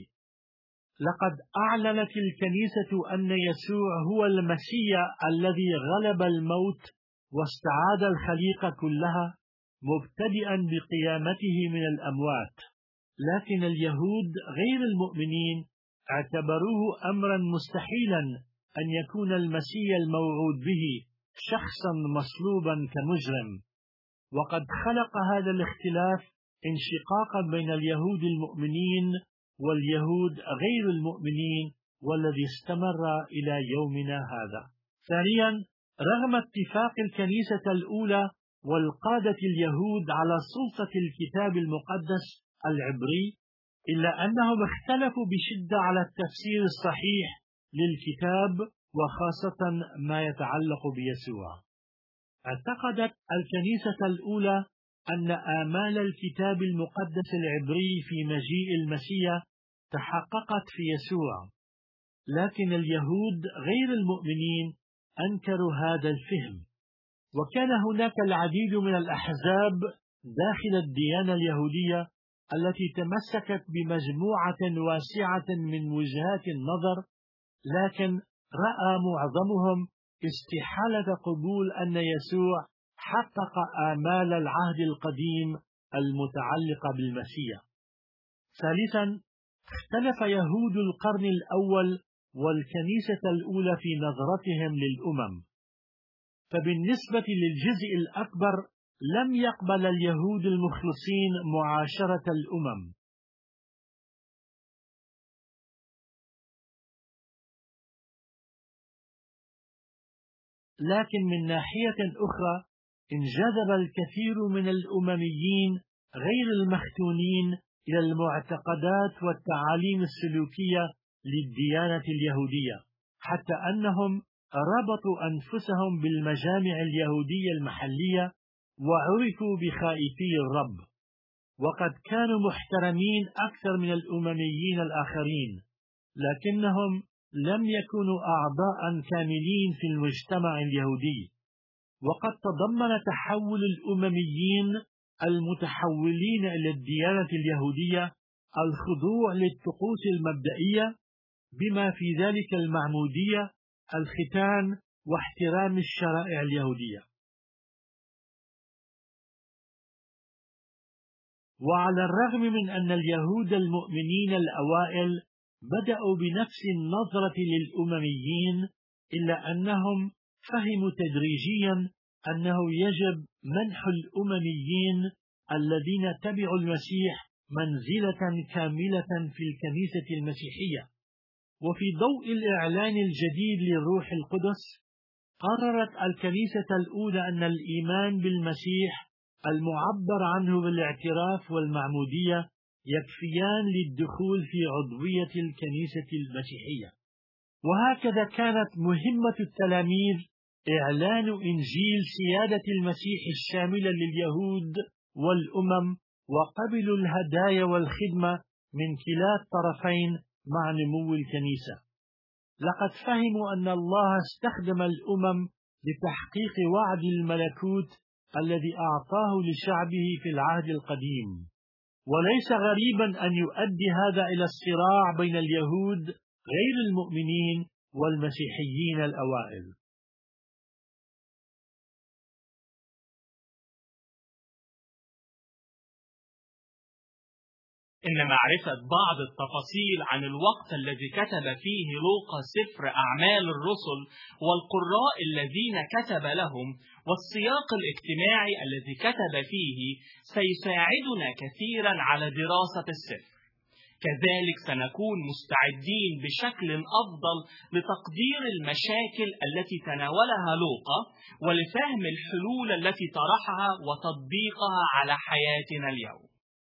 لقد أعلنت الكنيسة أن يسوع هو المسيح الذي غلب الموت واستعاد الخليقة كلها، مبتدئا بقيامته من الأموات، لكن اليهود غير المؤمنين اعتبروه أمرا مستحيلا أن يكون المسيح الموعود به شخصا مصلوبا كمجرم. وقد خلق هذا الاختلاف انشقاقا بين اليهود المؤمنين واليهود غير المؤمنين، والذي استمر إلى يومنا هذا. ثانيا، رغم اتفاق الكنيسة الأولى والقادة اليهود على سلطة الكتاب المقدس العبري، إلا أنهم اختلفوا بشدة على التفسير الصحيح للكتاب، وخاصة ما يتعلق بيسوع. اعتقدت الكنيسة الأولى أن آمال الكتاب المقدس العبري في مجيء المسيح تحققت في يسوع، لكن اليهود غير المؤمنين أنكروا هذا الفهم، وكان هناك العديد من الأحزاب داخل الديانة اليهودية التي تمسكت بمجموعة واسعة من وجهات النظر، لكن رأى معظمهم استحالة قبول أن يسوع حقق آمال العهد القديم المتعلقة بالمسيح. ثالثا، اختلف يهود القرن الأول والكنيسة الأولى في نظرتهم للأمم، فبالنسبة للجزء الأكبر لم يقبل اليهود المخلصين معاشرة الأمم. لكن من ناحية أخرى، انجذب الكثير من الأمميين غير المختونين إلى المعتقدات والتعاليم السلوكية للديانة اليهودية، حتى أنهم ربطوا أنفسهم بالمجامع اليهودية المحلية وعرفوا بخائفي الرب، وقد كانوا محترمين أكثر من الأمميين الآخرين، لكنهم لم يكونوا أعضاء كاملين في المجتمع اليهودي. وقد تضمن تحول الأمميين المتحولين إلى الديانة اليهودية الخضوع للطقوس المبدئية بما في ذلك المعمودية، الختان، واحترام الشرائع اليهودية. وعلى الرغم من أن اليهود المؤمنين الأوائل بدأوا بنفس النظرة للأمميين، إلا أنهم فهموا تدريجيا أنه يجب منح الأمميين الذين تبعوا المسيح منزلة كاملة في الكنيسة المسيحية. وفي ضوء الإعلان الجديد للروح القدس، قررت الكنيسة الأولى أن الإيمان بالمسيح المعبر عنه بالاعتراف والمعمودية يكفيان للدخول في عضوية الكنيسة المسيحية. وهكذا كانت مهمة التلاميذ إعلان إنجيل سيادة المسيح الشاملة لليهود والأمم، وقبلوا الهدايا والخدمة من كلا الطرفين مع نمو الكنيسة. لقد فهموا أن الله استخدم الأمم لتحقيق وعد الملكوت الذي أعطاه لشعبه في العهد القديم، وليس غريبا أن يؤدي هذا إلى الصراع بين اليهود غير المؤمنين والمسيحيين الأوائل. إن معرفة بعض التفاصيل عن الوقت الذي كتب فيه لوقا سفر أعمال الرسل والقراء الذين كتب لهم والسياق الاجتماعي الذي كتب فيه سيساعدنا كثيرا على دراسة السفر. كذلك سنكون مستعدين بشكل أفضل لتقدير المشاكل التي تناولها لوقا ولفهم الحلول التي طرحها وتطبيقها على حياتنا اليوم.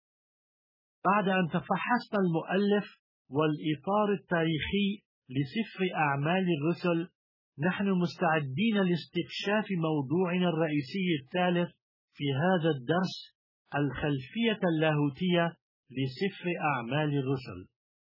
بعد أن تفحصنا المؤلف والإطار التاريخي لسفر أعمال الرسل، نحن مستعدين لاستكشاف موضوعنا الرئيسي الثالث في هذا الدرس: الخلفية اللاهوتية لسفر أعمال الرسل.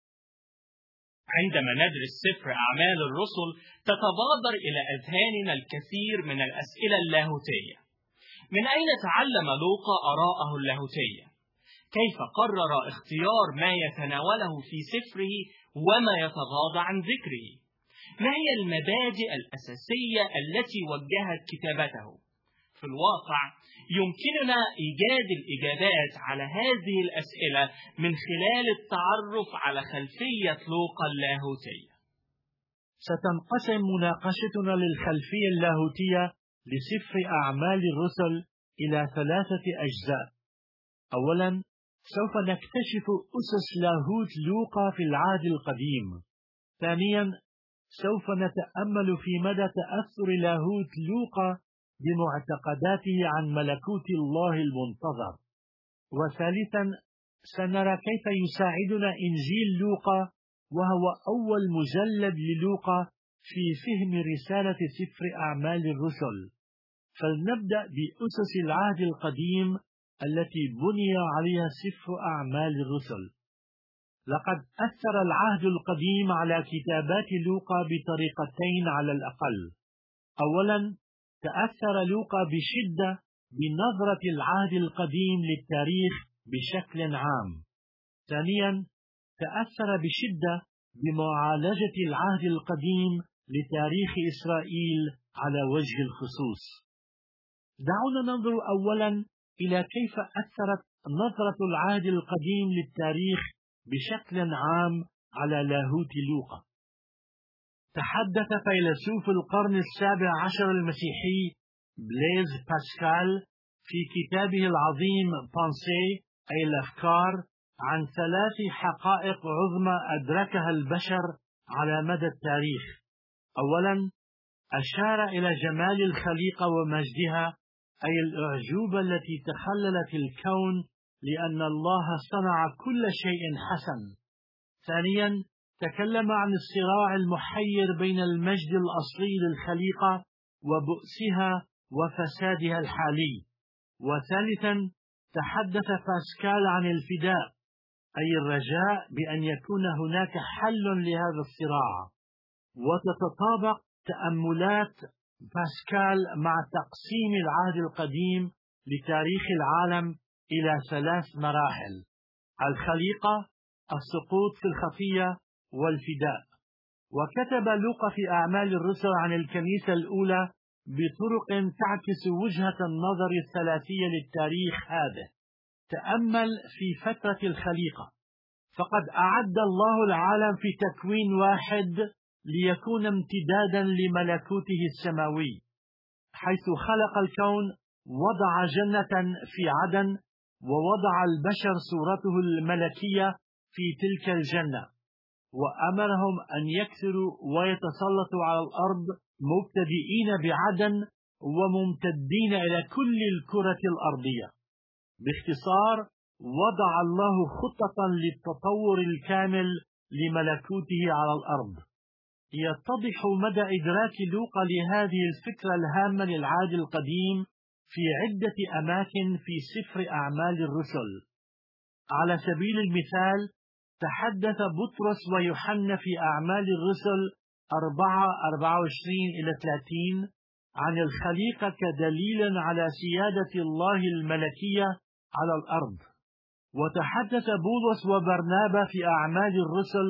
عندما ندرس سفر أعمال الرسل تتبادر إلى أذهاننا الكثير من الأسئلة اللاهوتية. من أين تعلم لوقا آراءه اللاهوتية؟ كيف قرر اختيار ما يتناوله في سفره وما يتغاضى عن ذكره؟ ما هي المبادئ الأساسية التي وجهت كتابته؟ في الواقع يمكننا إيجاد الإجابات على هذه الأسئلة من خلال التعرف على خلفية لوقا اللاهوتية. ستنقسم مناقشتنا للخلفية اللاهوتية لسفر أعمال الرسل إلى 3 أجزاء. أولا، سوف نكتشف أسس لاهوت لوقا في العهد القديم. ثانيا، سوف نتأمل في مدى تأثر لاهوت لوقا بمعتقداته عن ملكوت الله المنتظر. وثالثا، سنرى كيف يساعدنا إنجيل لوقا وهو أول مجلد للوقا في فهم رسالة سفر أعمال الرسل. فلنبدأ بأسس العهد القديم التي بني عليها سفر أعمال الرسل. لقد أثر العهد القديم على كتابات لوقا بطريقتين على الأقل. أولا، تأثر لوقا بشدة بنظرة العهد القديم للتاريخ بشكل عام. ثانيا، تأثر بشدة بمعالجة العهد القديم لتاريخ إسرائيل على وجه الخصوص. دعونا ننظر أولا إلى كيف أثرت نظرة العهد القديم للتاريخ بشكل عام على لاهوت لوقا. تحدث فيلسوف القرن 17 المسيحي بليز باسكال في كتابه العظيم بانسي أي الأفكار عن 3 حقائق عظمى أدركها البشر على مدى التاريخ. أولا، أشار إلى جمال الخليقة ومجدها، أي الأعجوبة التي تخللت الكون لأن الله صنع كل شيء حسن. ثانيا، تكلم عن الصراع المحير بين المجد الأصلي للخليقة وبؤسها وفسادها الحالي. وثالثا، تحدث باسكال عن الفداء، أي الرجاء بأن يكون هناك حل لهذا الصراع. وتتطابق تأملات باسكال مع تقسيم العهد القديم لتاريخ العالم إلى 3 مراحل: الخليقة، السقوط في الخطية، والفداء. وكتب لوقا في أعمال الرسل عن الكنيسة الأولى بطرق تعكس وجهة النظر الثلاثية للتاريخ هذا. تأمل في فترة الخليقة، فقد أعد الله العالم في تكوين واحد ليكون امتدادا لملكوته السماوي. حيث خلق الكون وضع جنة في عدن، ووضع البشر صورته الملكية في تلك الجنة، وأمرهم أن يكثروا ويتسلطوا على الأرض مبتدئين بعدن وممتدين إلى كل الكرة الأرضية. باختصار، وضع الله خطة للتطور الكامل لملكوته على الأرض. يتضح مدى إدراك لوقا لهذه الفكرة الهامة للعهد القديم في عدة أماكن في سفر أعمال الرسل. على سبيل المثال، تحدث بطرس ويوحنا في أعمال الرسل 4:24-30 عن الخليقة كدليل على سيادة الله الملكية على الأرض. وتحدث بولس وبرنابا في أعمال الرسل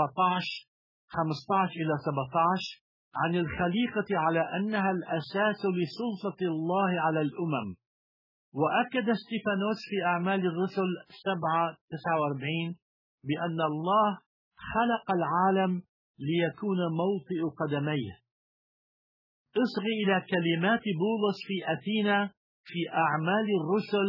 14:15-17 عن الخليقة على أنها الأساس لسلطة الله على الأمم. وأكد ستيفانوس في أعمال الرسل 7:49 بأن الله خلق العالم ليكون موطئ قدميه. اصغي إلى كلمات بولس في أثينا في أعمال الرسل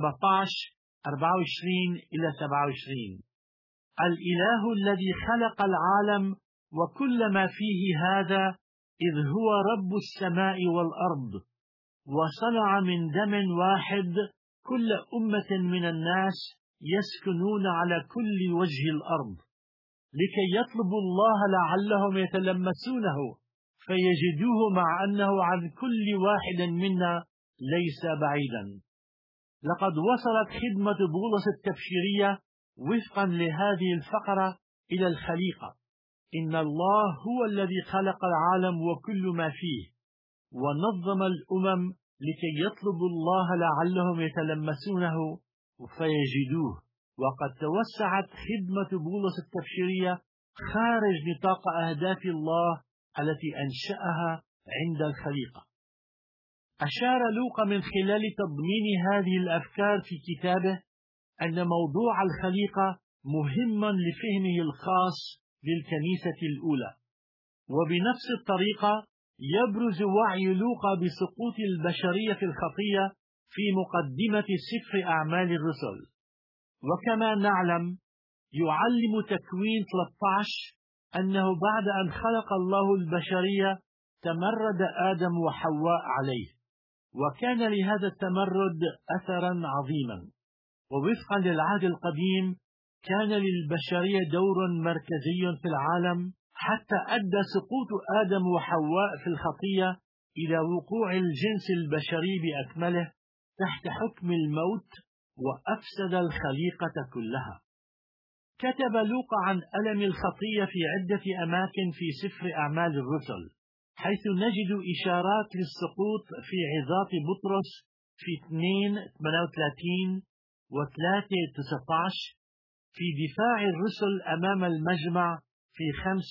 17:24-27: الإله الذي خلق العالم وكل ما فيه هذا، إذ هو رب السماء والأرض، وصنع من دم واحد كل أمة من الناس يسكنون على كل وجه الأرض، لكي يطلبوا الله لعلهم يتلمسونه فيجدوه، مع أنه عن كل واحد منا ليس بعيدا. لقد وصلت خدمة بولس التبشيرية وفقا لهذه الفقرة إلى الخليقة. إن الله هو الذي خلق العالم وكل ما فيه، ونظم الأمم لكي يطلبوا الله لعلهم يتلمسونه فيجدوه. وقد توسعت خدمة بولس التبشيرية خارج نطاق أهداف الله التي أنشأها عند الخليقة. أشار لوقا من خلال تضمين هذه الأفكار في كتابه أن موضوع الخليقة مهما لفهمه الخاص للكنيسة الأولى. وبنفس الطريقة يبرز وعي لوقا بسقوط البشرية في الخطية في مقدمة سفر أعمال الرسل. وكما نعلم، يعلم تكوين 13 أنه بعد أن خلق الله البشرية تمرد آدم وحواء عليه، وكان لهذا التمرد أثرا عظيما. ووفقا للعهد القديم كان للبشرية دور مركزي في العالم، حتى أدى سقوط آدم وحواء في الخطية إلى وقوع الجنس البشري بأكمله تحت حكم الموت، وأفسد الخليقة كلها. كتب لوقا عن ألم الخطية في عدة أماكن في سفر أعمال الرسل، حيث نجد إشارات للسقوط في عظات بطرس في 2:38 و3:19، في دفاع الرسل أمام المجمع في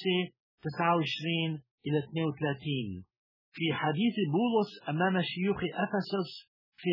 5:29-32، في حديث بولس أمام شيوخ أفسس في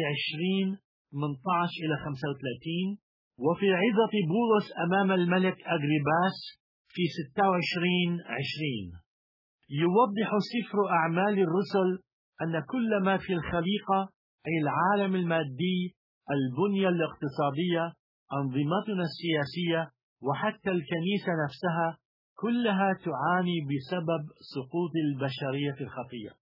20:18-35، وفي عظة بولس أمام الملك أغريباس في 26:20. يوضح سفر أعمال الرسل أن كل ما في الخليقة، أي العالم المادي، البنية الاقتصادية، أنظمتنا السياسية، وحتى الكنيسة نفسها، كلها تعاني بسبب سقوط البشرية في الخطية.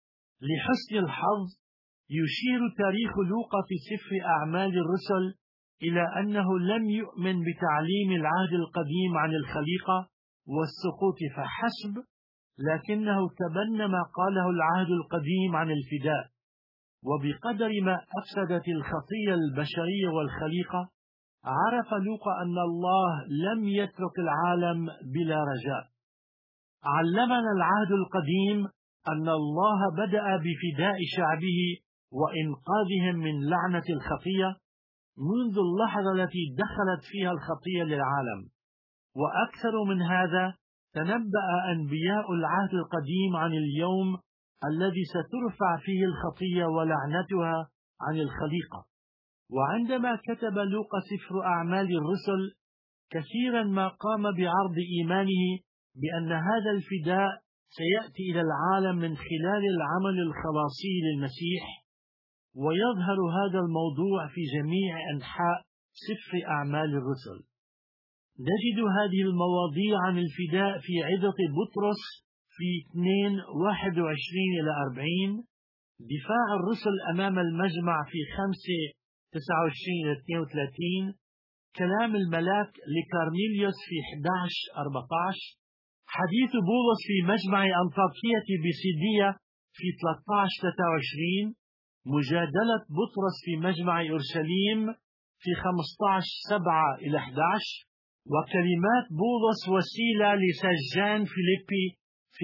لحسن الحظ، يشير تاريخ لوقا في سفر أعمال الرسل إلى أنه لم يؤمن بتعليم العهد القديم عن الخليقة والسقوط فحسب، لكنه تبنى ما قاله العهد القديم عن الفداء. وبقدر ما أفسدت الخطية البشرية والخليقة، عرف لوقا أن الله لم يترك العالم بلا رجاء. علمنا العهد القديم أن الله بدأ بفداء شعبه وإنقاذهم من لعنة الخطية منذ اللحظة التي دخلت فيها الخطية للعالم. وأكثر من هذا، تنبأ أنبياء العهد القديم عن اليوم الذي سترفع فيه الخطية ولعنتها عن الخليقة. وعندما كتب لوقا سفر أعمال الرسل، كثيرا ما قام بعرض إيمانه بأن هذا الفداء سيأتي إلى العالم من خلال العمل الخلاصي للمسيح، ويظهر هذا الموضوع في جميع أنحاء سفر أعمال الرسل. نجد هذه المواضيع عن الفداء في عظة بطرس في 2:21-40، دفاع الرسل أمام المجمع في 5:29-32، كلام الملاك لكارنيليوس في 11:14، حديث بولس في مجمع أنطاكية بيسيدية في 13:23، مجادلة بطرس في مجمع أورشليم في 15:7-11، وكلمات بولس وسيلة لسجان فيليبي في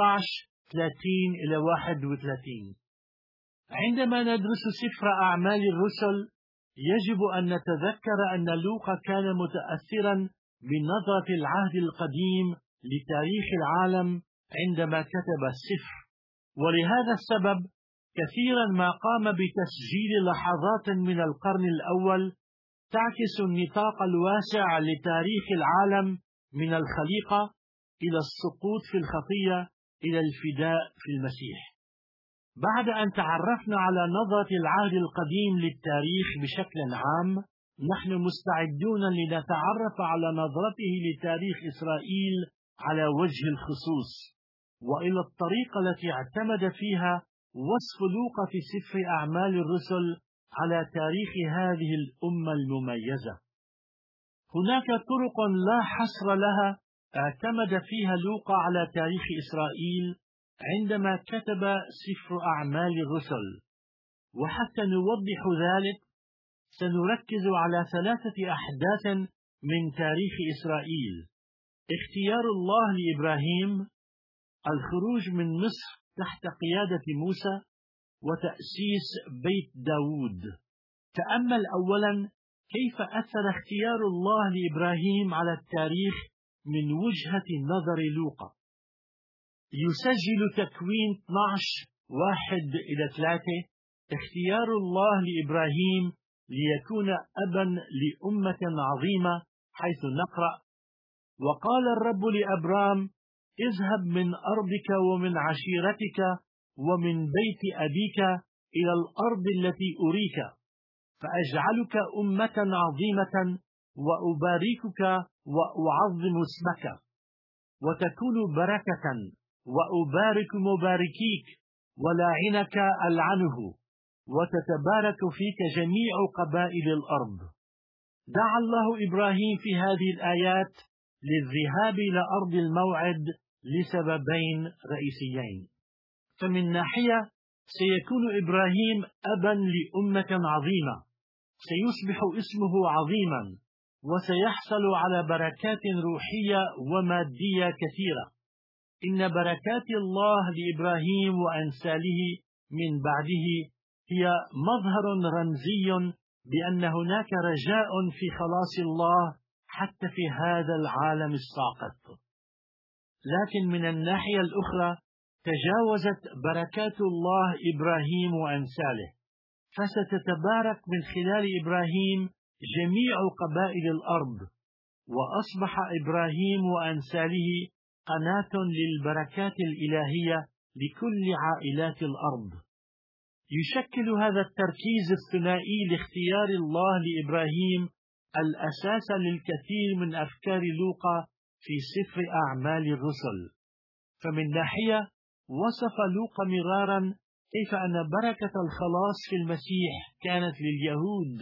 16:30-31. عندما ندرس سفر أعمال الرسل، يجب أن نتذكر أن لوقا كان متأثرا بنظرة العهد القديم لتاريخ العالم عندما كتب السفر، ولهذا السبب كثيرا ما قام بتسجيل لحظات من القرن الأول تعكس النطاق الواسع لتاريخ العالم من الخليقة إلى السقوط في الخطية إلى الفداء في المسيح. بعد أن تعرفنا على نظرة العهد القديم للتاريخ بشكل عام، نحن مستعدون لنتعرف على نظرته لتاريخ إسرائيل على وجه الخصوص، وإلى الطريقة التي اعتمد فيها وصف لوقا في سفر أعمال الرسل على تاريخ هذه الأمة المميزة. هناك طرق لا حصر لها اعتمد فيها لوقا على تاريخ إسرائيل عندما كتب سفر أعمال الرسل، وحتى نوضح ذلك سنركز على 3 أحداث من تاريخ إسرائيل: اختيار الله لإبراهيم، الخروج من مصر تحت قيادة موسى، وتأسيس بيت داود. تأمل أولا كيف أثر اختيار الله لإبراهيم على التاريخ من وجهة نظر لوقا. يسجل تكوين 12:1-3 اختيار الله لإبراهيم ليكون أبا لأمة عظيمة، حيث نقرأ: وقال الرب لأبرام اذهب من أرضك ومن عشيرتك ومن بيت أبيك إلى الأرض التي أريك، فأجعلك أمة عظيمة وأباركك وأعظم اسمك، وتكون بركة، وأبارك مباركيك ولاعنك ألعنه، وتتبارك فيك جميع قبائل الأرض. دعا الله إبراهيم في هذه الآيات للذهاب إلى أرض الموعد لسببين رئيسيين. فمن ناحية سيكون إبراهيم أبا لأمة عظيمة، سيصبح اسمه عظيما، وسيحصل على بركات روحية ومادية كثيرة. إن بركات الله لإبراهيم وأنساله من بعده هي مظهر رمزي بأن هناك رجاء في خلاص الله حتى في هذا العالم الساقط. لكن من الناحية الأخرى تجاوزت بركات الله إبراهيم وأنساله، فستتبارك من خلال إبراهيم جميع قبائل الأرض، وأصبح إبراهيم وأنساله قناة للبركات الإلهية لكل عائلات الأرض. يشكل هذا التركيز الثنائي لاختيار الله لإبراهيم الأساس للكثير من أفكار لوقا في سفر أعمال الرسل. فمن ناحية وصف لوقا مرارا كيف أن بركة الخلاص في المسيح كانت لليهود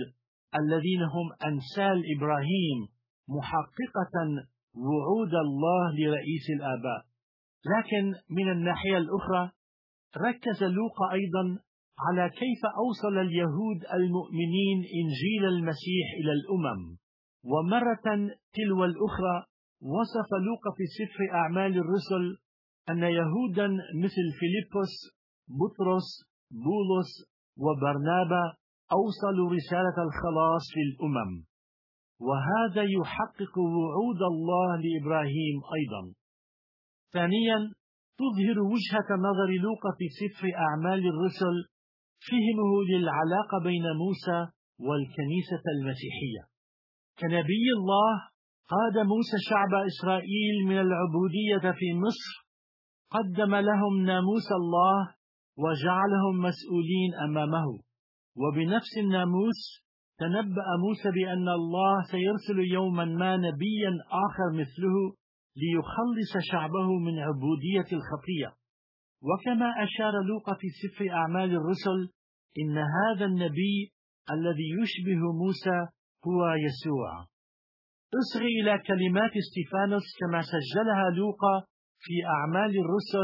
الذين هم أنسال إبراهيم محققة وعود الله لرئيس الآباء. لكن من الناحية الأخرى ركز لوقا أيضا على كيف أوصل اليهود المؤمنين إنجيل المسيح إلى الأمم. ومرة تلو الأخرى وصف لوقا في سفر أعمال الرسل أن يهودا مثل فيلبس، بطرس، بولس وبرنابا أوصلوا رسالة الخلاص للأمم، وهذا يحقق وعود الله لإبراهيم أيضا. ثانيا، تظهر وجهة نظر لوقا في سفر أعمال الرسل فهمه للعلاقة بين موسى والكنيسة المسيحية. كنبي الله قاد موسى شعب إسرائيل من العبودية في مصر، قدم لهم ناموس الله وجعلهم مسؤولين أمامه، وبنفس الناموس تنبأ موسى بأن الله سيرسل يوما ما نبيا آخر مثله ليخلص شعبه من عبودية الخطية. وكما أشار لوقا في سفر أعمال الرسل إن هذا النبي الذي يشبه موسى هو يسوع. اصغي إلى كلمات استيفانوس كما سجلها لوقا في أعمال الرسل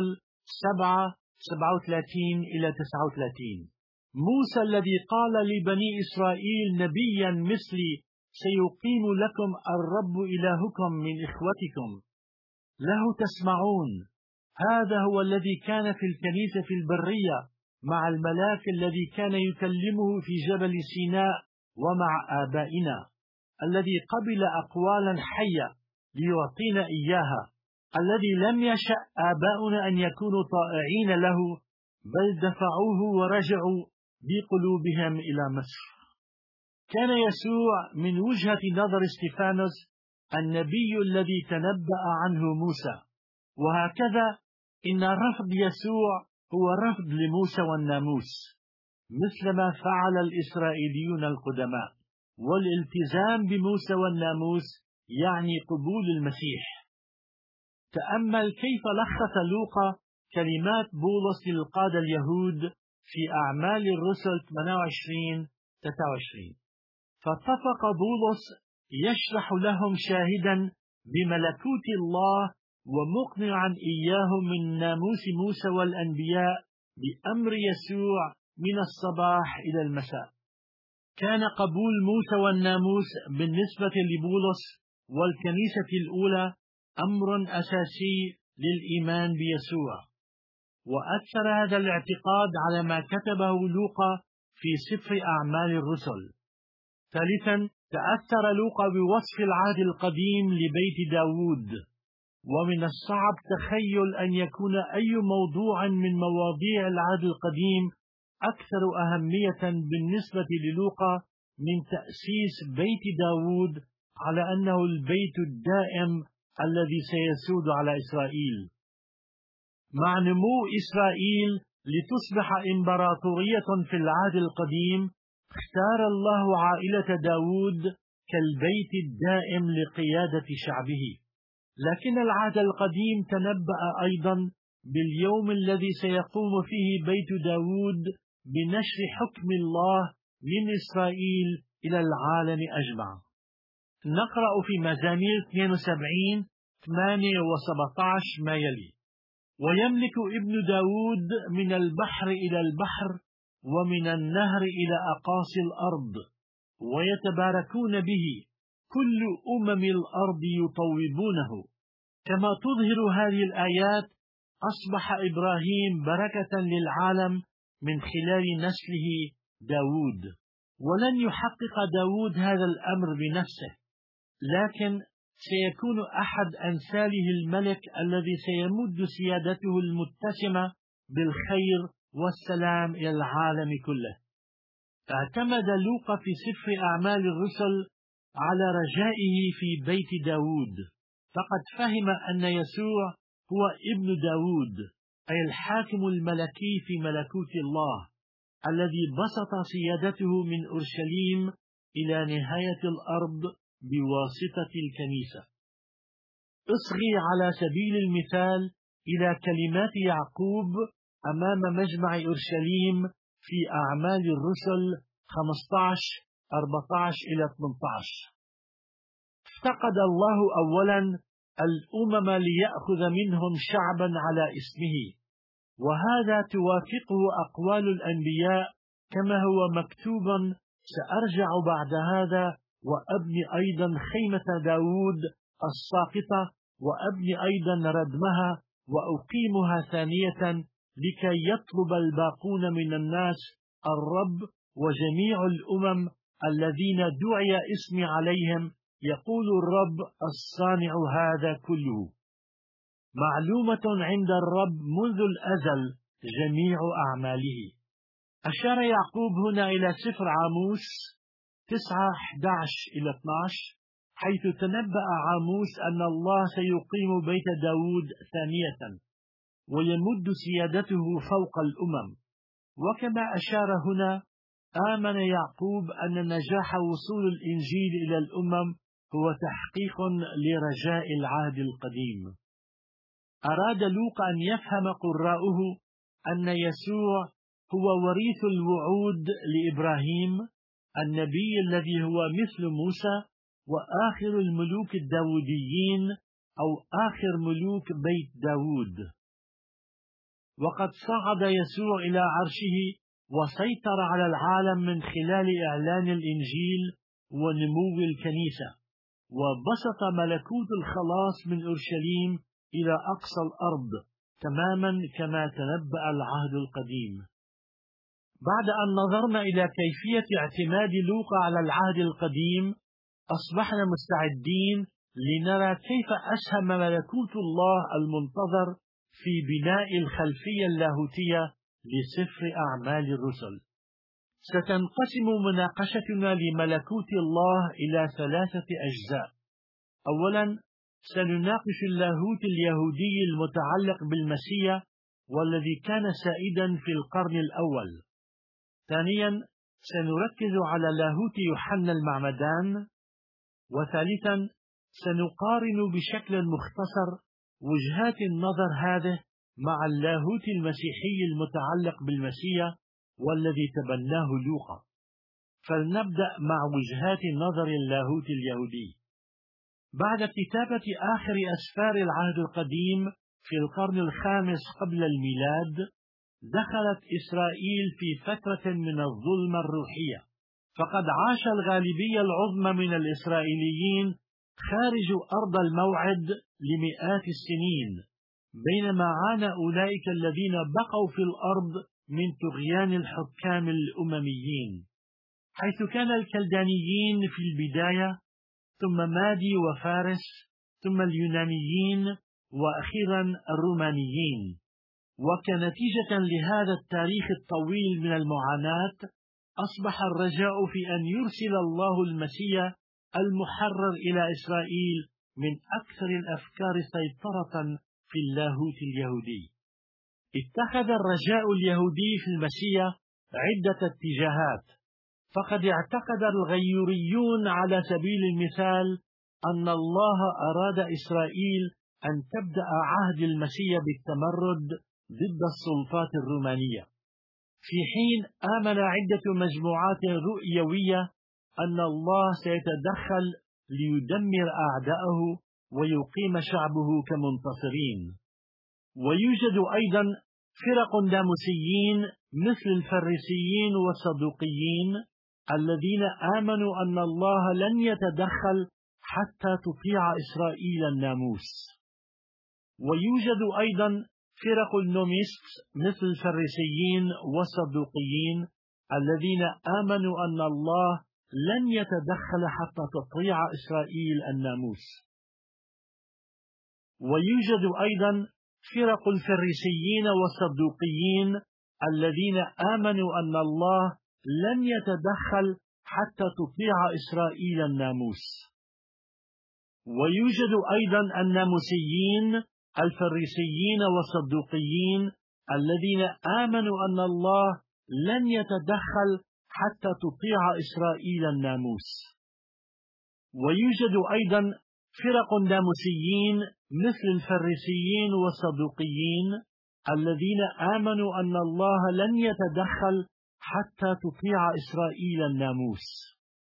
7:37-39. موسى الذي قال لبني إسرائيل نبيا مثلي سيقيم لكم الرب إلهكم من إخوتكم، له تسمعون. هذا هو الذي كان في الكنيسة في البرية مع الملاك الذي كان يكلمه في جبل سيناء ومع آبائنا، الذي قبل أقوالا حية ليعطينا إياها، الذي لم يشأ آباؤنا أن يكونوا طائعين له، بل دفعوه ورجعوا بقلوبهم إلى مصر. كان يسوع من وجهة نظر استيفانوس النبي الذي تنبأ عنه موسى، وهكذا إن رفض يسوع هو رفض لموسى والناموس، مثلما فعل الإسرائيليون القدماء. والالتزام بموسى والناموس يعني قبول المسيح. تأمل كيف لخص لوقا كلمات بولس للقادة اليهود في أعمال الرسل 28-23. فاتفق بولس يشرح لهم شاهدا بملكوت الله ومقنعا إياهم من ناموس موسى والأنبياء بأمر يسوع من الصباح إلى المساء. كان قبول موسى والناموس بالنسبة لبولس والكنيسة الأولى أمر أساسي للإيمان بيسوع، وأثر هذا الاعتقاد على ما كتبه لوقا في سفر أعمال الرسل. ثالثا، تأثر لوقا بوصف العهد القديم لبيت داود، ومن الصعب تخيل أن يكون أي موضوع من مواضيع العهد القديم أكثر أهمية بالنسبة للوقا من تأسيس بيت داود، على أنه البيت الدائم الذي سيسود على إسرائيل. مع نمو إسرائيل لتصبح إمبراطورية في العهد القديم، اختار الله عائلة داود كالبيت الدائم لقيادة شعبه. لكن العهد القديم تنبأ أيضا باليوم الذي سيقوم فيه بيت داود بنشر حكم الله من إسرائيل إلى العالم أجمع. نقرأ في مزامير 72:8-17 ما يلي: ويملك ابن داود من البحر إلى البحر ومن النهر إلى أقاصي الأرض، ويتباركون به، كل الأرض يطوبونه. كما تظهر هذه الآيات أصبح إبراهيم بركة للعالم من خلال نسله داود، ولن يحقق داود هذا الأمر بنفسه، لكن سيكون أحد أنساله الملك الذي سيمد سيادته المتسمة بالخير والسلام إلى العالم كله. اعتمد لوقا في سفر أعمال الرسل على رجائه في بيت داود، فقد فهم أن يسوع هو ابن داود، أي الحاكم الملكي في ملكوت الله، الذي بسط سيادته من أورشليم إلى نهاية الأرض بواسطة الكنيسة. اصغي على سبيل المثال إلى كلمات يعقوب أمام مجمع أورشليم في أعمال الرسل 14 إلى 18. افتقد الله أولا الأمم ليأخذ منهم شعبا على اسمه، وهذا توافقه أقوال الأنبياء كما هو مكتوب: سأرجع بعد هذا وأبني أيضا خيمة داود الساقطة، وأبني أيضا ردمها وأقيمها ثانية، لكي يطلب الباقون من الناس الرب وجميع الأمم الذين دعي اسمي عليهم، يقول الرب الصانع هذا كله. معلومة عند الرب منذ الأزل جميع أعماله. أشار يعقوب هنا إلى سفر عاموس 9:11 إلى 12، حيث تنبأ عاموس أن الله سيقيم بيت داود ثانية ويمد سيادته فوق الأمم. وكما أشار هنا، آمن يعقوب أن نجاح وصول الإنجيل إلى الأمم هو تحقيق لرجاء العهد القديم. أراد لوقا أن يفهم قراؤه أن يسوع هو وريث الوعود لإبراهيم، النبي الذي هو مثل موسى وآخر الملوك الداوديين، أو آخر ملوك بيت داود. وقد صعد يسوع إلى عرشه وسيطر على العالم من خلال إعلان الإنجيل ونمو الكنيسة، وبسط ملكوت الخلاص من أورشليم إلى أقصى الأرض تماما كما تنبأ العهد القديم. بعد أن نظرنا إلى كيفية اعتماد لوقا على العهد القديم، أصبحنا مستعدين لنرى كيف أسهم ملكوت الله المنتظر في بناء الخلفية اللاهوتية لسفر أعمال الرسل. ستنقسم مناقشتنا لملكوت الله إلى 3 أجزاء. أولا، سنناقش اللاهوت اليهودي المتعلق بالمسيح والذي كان سائدا في القرن الأول. ثانيا، سنركز على لاهوت يوحنا المعمدان. وثالثا، سنقارن بشكل مختصر وجهات النظر هذه مع اللاهوت المسيحي المتعلق بالمسيح والذي تبناه لوقا. فلنبدأ مع وجهات نظر اللاهوت اليهودي. بعد كتابة آخر أسفار العهد القديم في القرن الخامس قبل الميلاد، دخلت إسرائيل في فترة من الظلمة الروحية، فقد عاش الغالبية العظمى من الإسرائيليين خارج أرض الموعد لمئات السنين، بينما عانى أولئك الذين بقوا في الأرض من طغيان الحكام الأمميين، حيث كان الكلدانيين في البداية، ثم مادي وفارس، ثم اليونانيين، وأخيرا الرومانيين. وكنتيجة لهذا التاريخ الطويل من المعاناة، أصبح الرجاء في أن يرسل الله المسيح المحرر إلى إسرائيل من أكثر الأفكار سيطرة في اللاهوت اليهودي. اتخذ الرجاء اليهودي في المسيح عدة اتجاهات، فقد اعتقد الغيوريون على سبيل المثال أن الله أراد إسرائيل أن تبدأ عهد المسيح بالتمرد ضد السلطات الرومانية، في حين آمن عدة مجموعات رؤيوية أن الله سيتدخل ليدمر أعداءه ويقيم شعبه كمنتصرين. ويوجد أيضا فرق ناموسيين مثل الفريسيين والصدوقيين الذين آمنوا أن الله لن يتدخل حتى تطيع إسرائيل الناموس. ويوجد أيضا فرق النوميست مثل الفريسيين والصدوقيين الذين آمنوا أن الله لن يتدخل حتى تطيع إسرائيل الناموس. ويوجد أيضا فرق الفريسيين والصدوقيين الذين آمنوا أن الله لن يتدخل حتى تطيع إسرائيل الناموس. ويوجد أيضا الناموسيين الفريسيين والصدوقيين الذين آمنوا أن الله لن يتدخل حتى تطيع إسرائيل الناموس. ويوجد أيضا فرق ناموسيين مثل الفريسيين والصدوقيين الذين آمنوا أن الله لن يتدخل حتى تطيع إسرائيل الناموس.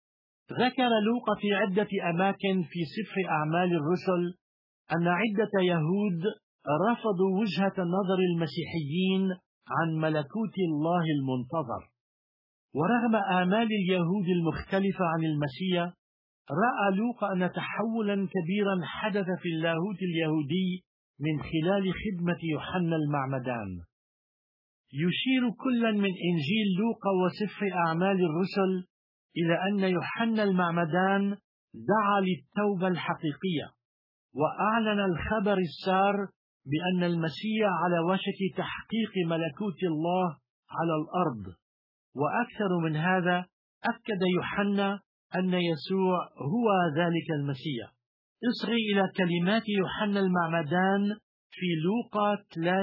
ذكر لوقا في عدة أماكن في سفر أعمال الرسل أن عدة يهود رفضوا وجهة نظر المسيحيين عن ملكوت الله المنتظر. ورغم آمال اليهود المختلفة عن المسيح، رأى لوقا أن تحولا كبيرا حدث في اللاهوت اليهودي من خلال خدمة يوحنا المعمدان. يشير كلا من إنجيل لوقا وسفر أعمال الرسل إلى أن يوحنا المعمدان دعا للتوبة الحقيقية، وأعلن الخبر السار بأن المسيح على وشك تحقيق ملكوت الله على الأرض. وأكثر من هذا، أكد يوحنا أن يسوع هو ذلك المسيح. اصغي إلى كلمات يوحنا المعمدان في لوقا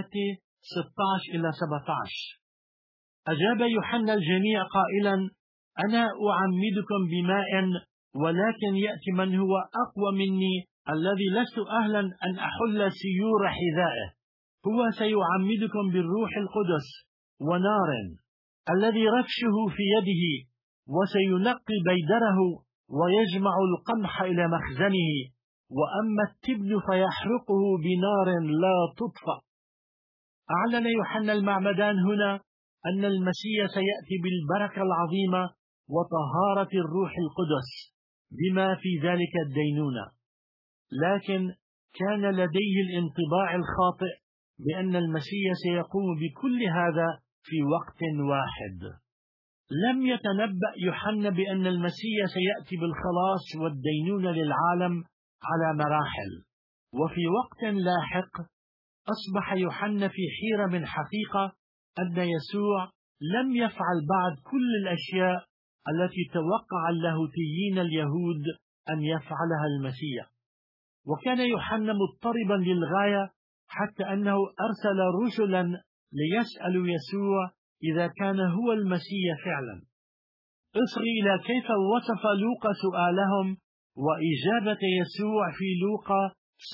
3:16-17. أجاب يوحنا الجميع قائلا: أنا أعمدكم بماء، ولكن يأتي من هو أقوى مني الذي لست أهلا أن أحل سيور حذائه. هو سيعمدكم بالروح القدس ونار، الذي رفشه في يده، وسينقي بيدره ويجمع القمح إلى مخزنه، وأما التبن فيحرقه بنار لا تطفأ. أعلن يوحنا المعمدان هنا أن المسيح سيأتي بالبركة العظيمة وطهارة الروح القدس بما في ذلك الدينونة، لكن كان لديه الانطباع الخاطئ بأن المسيح سيقوم بكل هذا في وقت واحد. لم يتنبأ يوحنا بأن المسيح سيأتي بالخلاص والدينونة للعالم على مراحل. وفي وقت لاحق أصبح يوحنا في حيرة من حقيقة أن يسوع لم يفعل بعد كل الأشياء التي توقع اللاهوتيين اليهود أن يفعلها المسيح. وكان يوحنا مضطربا للغاية، حتى أنه أرسل رسلا ليسألوا يسوع إذا كان هو المسيح فعلا. اصغي إلى كيف وصف لوقا سؤالهم وإجابة يسوع في لوقا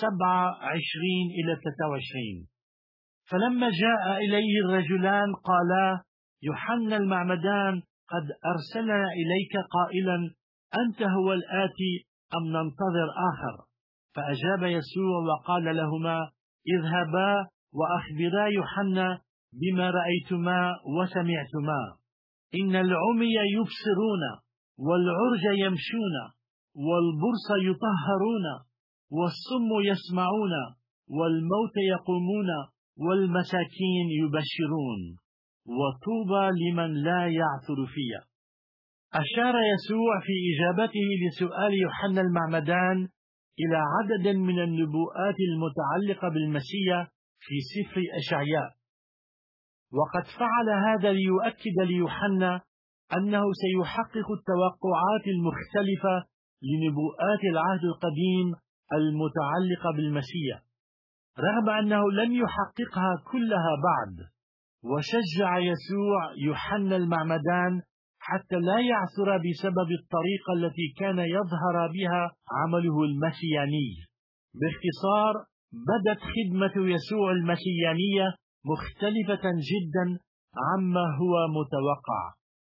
27-23. فلما جاء إليه الرجلان قالا: يوحنا المعمدان قد أرسلنا إليك قائلا: أنت هو الآتي أم ننتظر آخر؟ فأجاب يسوع وقال لهما: اذهبا وأخبرا يوحنا بما رأيتما وسمعتما. إن العمي يبصرون، والعرج يمشون، والبرص يطهرون، والصم يسمعون، والموت يقومون، والمساكين يبشرون، وطوبى لمن لا يعثر فيه. أشار يسوع في إجابته لسؤال يوحنا المعمدان إلى عدد من النبوءات المتعلقة بالمسيح في سفر أشعياء، وقد فعل هذا ليؤكد ليوحنا أنه سيحقق التوقعات المختلفة لنبوءات العهد القديم المتعلقة بالمسيح، رغم أنه لم يحققها كلها بعد. وشجع يسوع يوحنا المعمدان حتى لا يعثر بسبب الطريقة التي كان يظهر بها عمله المسياني. باختصار، بدت خدمة يسوع المسيانية مختلفة جدا عما هو متوقع.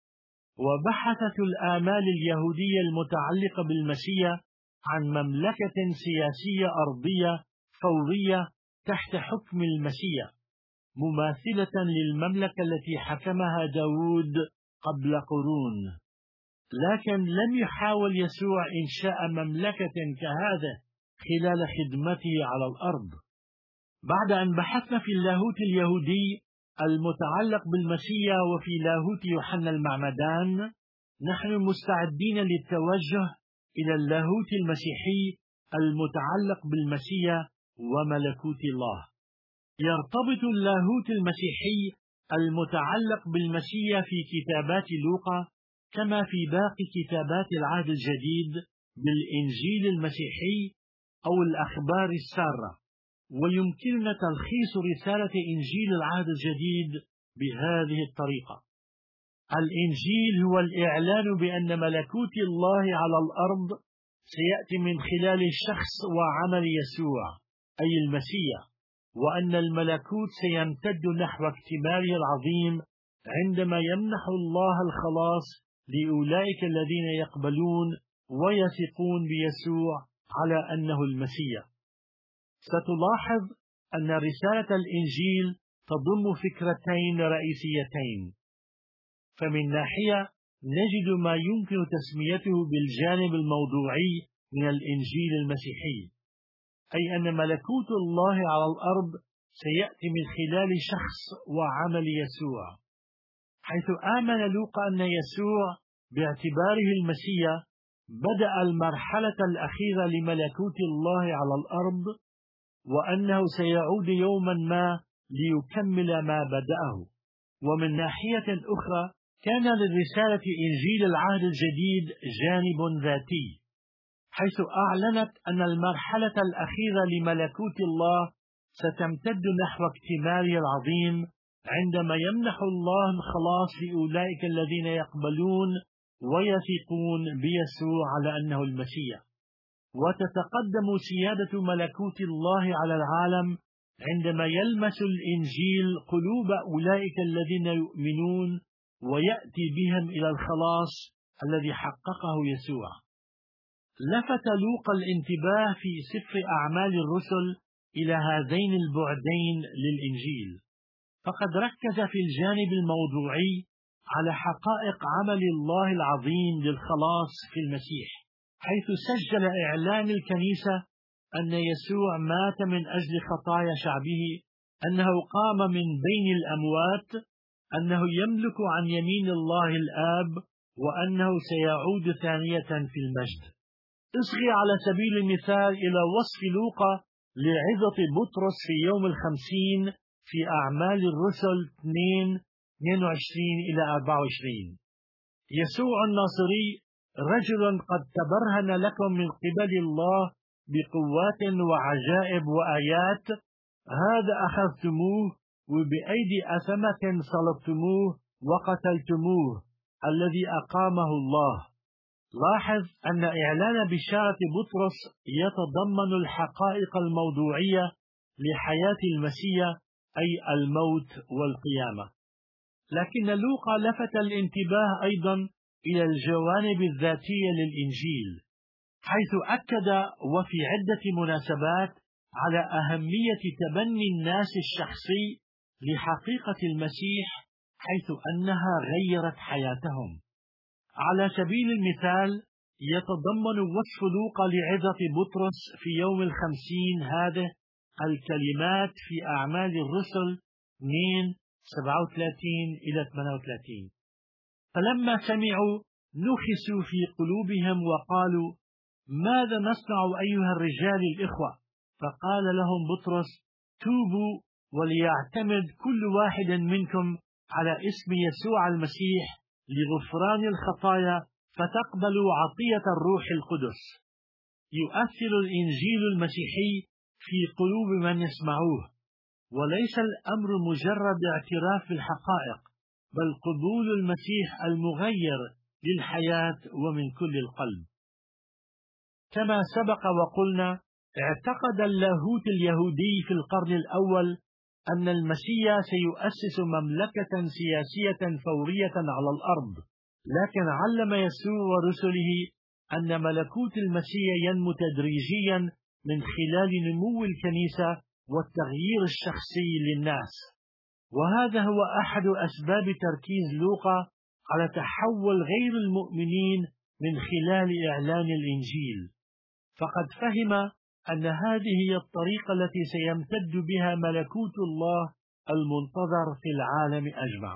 وبحثت الآمال اليهودية المتعلقة بالمسيح عن مملكة سياسية أرضية فورية تحت حكم المسيح، مماثلة للمملكة التي حكمها داود قبل قرون. لكن لم يحاول يسوع إنشاء مملكة كهذا خلال خدمته على الأرض. بعد أن بحثنا في اللاهوت اليهودي المتعلق بالمسيح وفي لاهوت يوحنا المعمدان، نحن مستعدين للتوجه إلى اللاهوت المسيحي المتعلق بالمسيح وملكوت الله. يرتبط اللاهوت المسيحي المتعلق بالمسيح في كتابات لوقا كما في باقي كتابات العهد الجديد بالإنجيل المسيحي أو الأخبار السارة. ويمكننا تلخيص رسالة إنجيل العهد الجديد بهذه الطريقة: الإنجيل هو الإعلان بأن ملكوت الله على الأرض سيأتي من خلال الشخص وعمل يسوع أي المسيح، وأن الملكوت سيمتد نحو اكتماله العظيم عندما يمنح الله الخلاص لأولئك الذين يقبلون ويثقون بيسوع على أنه المسيح. ستلاحظ أن رسالة الإنجيل تضم فكرتين رئيسيتين. فمن ناحية نجد ما يمكن تسميته بالجانب الموضوعي من الإنجيل المسيحي، أي أن ملكوت الله على الأرض سيأتي من خلال شخص وعمل يسوع، حيث آمن لوقا أن يسوع باعتباره المسيح بدأ المرحلة الأخيرة لملكوت الله على الأرض، وأنه سيعود يوما ما ليكمل ما بدأه. ومن ناحية أخرى كان للرسالة إنجيل العهد الجديد جانب ذاتي، حيث أعلنت أن المرحلة الأخيرة لملكوت الله ستمتد نحو اكتماله العظيم، عندما يمنح الله الخلاص لأولئك الذين يقبلون ويثقون بيسوع على أنه المسيح. وتتقدم سيادة ملكوت الله على العالم عندما يلمس الإنجيل قلوب أولئك الذين يؤمنون ويأتي بهم إلى الخلاص الذي حققه يسوع. لفت لوقا الانتباه في سفر أعمال الرسل إلى هذين البعدين للإنجيل، فقد ركز في الجانب الموضوعي على حقائق عمل الله العظيم للخلاص في المسيح، حيث سجل إعلان الكنيسة أن يسوع مات من أجل خطايا شعبه، أنه قام من بين الأموات، أنه يملك عن يمين الله الآب، وأنه سيعود ثانية في المجد. اصغي على سبيل المثال إلى وصف لوقا لعظة بطرس في يوم 50 في أعمال الرسل 2:22-24. يسوع الناصري رجل قد تبرهن لكم من قبل الله بقوات وعجائب وآيات، هذا أخذتموه وبأيدي أثمة صلبتموه وقتلتموه، الذي أقامه الله. لاحظ أن إعلان بشارة بطرس يتضمن الحقائق الموضوعية لحياة المسيح، أي الموت والقيامة. لكن لوقا لفت الانتباه أيضا إلى الجوانب الذاتية للإنجيل، حيث أكد وفي عدة مناسبات على أهمية تبني الناس الشخصي لحقيقة المسيح، حيث أنها غيرت حياتهم. على سبيل المثال يتضمن وصف لوقا لعظة بطرس في يوم 50 هذه الكلمات في أعمال الرسل 2:37-38: فلما سمعوا نخسوا في قلوبهم وقالوا: ماذا نصنع أيها الرجال الإخوة؟ فقال لهم بطرس: توبوا وليعتمد كل واحد منكم على اسم يسوع المسيح لغفران الخطايا فتقبلوا عطية الروح القدس. يؤثر الإنجيل المسيحي في قلوب من يسمعوه، وليس الأمر مجرد اعتراف بالحقائق، بل قبول المسيح المغير للحياة ومن كل القلب. كما سبق وقلنا، اعتقد اللاهوت اليهودي في القرن الأول أن المسيح سيؤسس مملكة سياسية فورية على الأرض، لكن علم يسوع ورسله أن ملكوت المسيح ينمو تدريجيا من خلال نمو الكنيسة والتغيير الشخصي للناس. وهذا هو أحد أسباب تركيز لوقا على تحول غير المؤمنين من خلال إعلان الإنجيل، فقد فهم أن هذه هي الطريقة التي سيمتد بها ملكوت الله المنتظر في العالم أجمع.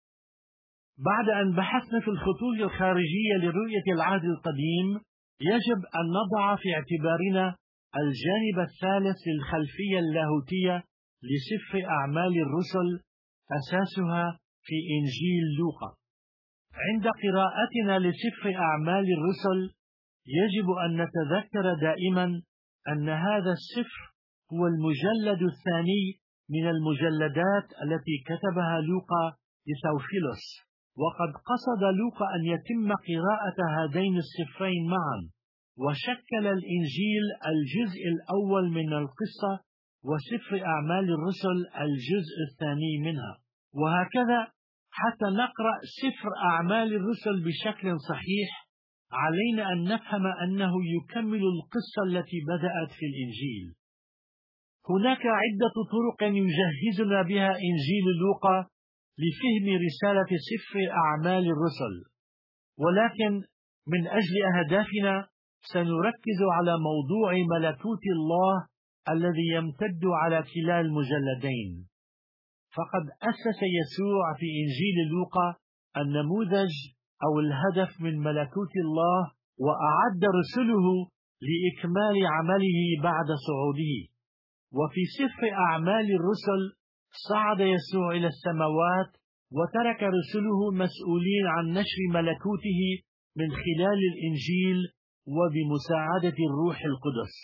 بعد أن بحثنا في الخطوط الخارجية لرؤية العهد القديم، يجب أن نضع في اعتبارنا الجانب الثالث للخلفية اللاهوتية لسفر أعمال الرسل، أساسها في إنجيل لوقا. عند قراءتنا لسفر أعمال الرسل يجب أن نتذكر دائما أن هذا السفر هو المجلد الثاني من المجلدات التي كتبها لوقا لثوفيلوس، وقد قصد لوقا أن يتم قراءة هذين السفرين معا، وشكل الإنجيل الجزء الأول من القصة، وسفر أعمال الرسل الجزء الثاني منها، وهكذا حتى نقرأ سفر أعمال الرسل بشكل صحيح. علينا أن نفهم أنه يكمل القصة التي بدأت في الإنجيل. هناك عدة طرق يجهزنا بها إنجيل لوقا لفهم رسالة سفر أعمال الرسل، ولكن من أجل أهدافنا سنركز على موضوع ملكوت الله الذي يمتد على كلا المجلدين. فقد أسس يسوع في إنجيل لوقا النموذج أو الهدف من ملكوت الله، وأعد رسله لإكمال عمله بعد صعوده. وفي سفر أعمال الرسل صعد يسوع إلى السماوات وترك رسله مسؤولين عن نشر ملكوته من خلال الإنجيل وبمساعدة الروح القدس.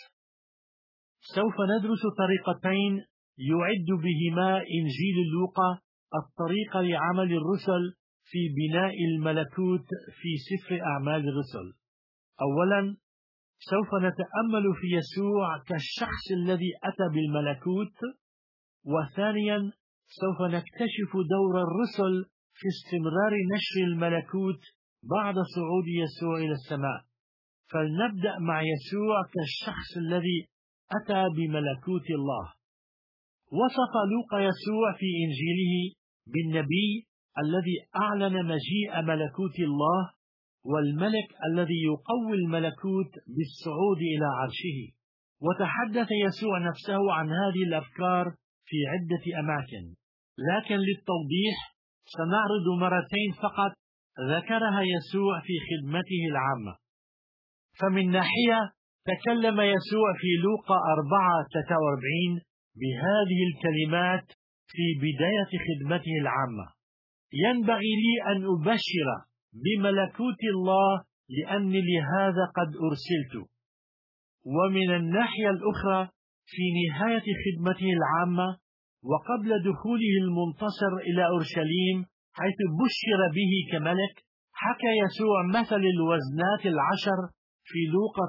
سوف ندرس طريقتين يعد بهما إنجيل لوقا الطريق لعمل الرسل في بناء الملكوت في سفر أعمال الرسل. أولا، سوف نتأمل في يسوع كالشخص الذي أتى بالملكوت. وثانيا، سوف نكتشف دور الرسل في استمرار نشر الملكوت بعد صعود يسوع إلى السماء. فلنبدأ مع يسوع كالشخص الذي أتى بملكوت الله. وصف لوقا يسوع في إنجيله بالنبي الذي أعلن مجيء ملكوت الله، والملك الذي يقوي الملكوت بالصعود إلى عرشه. وتحدث يسوع نفسه عن هذه الأفكار في عدة أماكن، لكن للتوضيح سنعرض مرتين فقط ذكرها يسوع في خدمته العامة. فمن ناحية تكلم يسوع في لوقا 4:43 بهذه الكلمات في بداية خدمته العامة: ينبغي لي أن أبشر بملكوت الله لأني لهذا قد أرسلت. ومن الناحية الأخرى في نهاية خدمته العامة وقبل دخوله المنتصر إلى أورشليم حيث بشر به كملك، حكى يسوع مثل الوزنات 10 في لوقا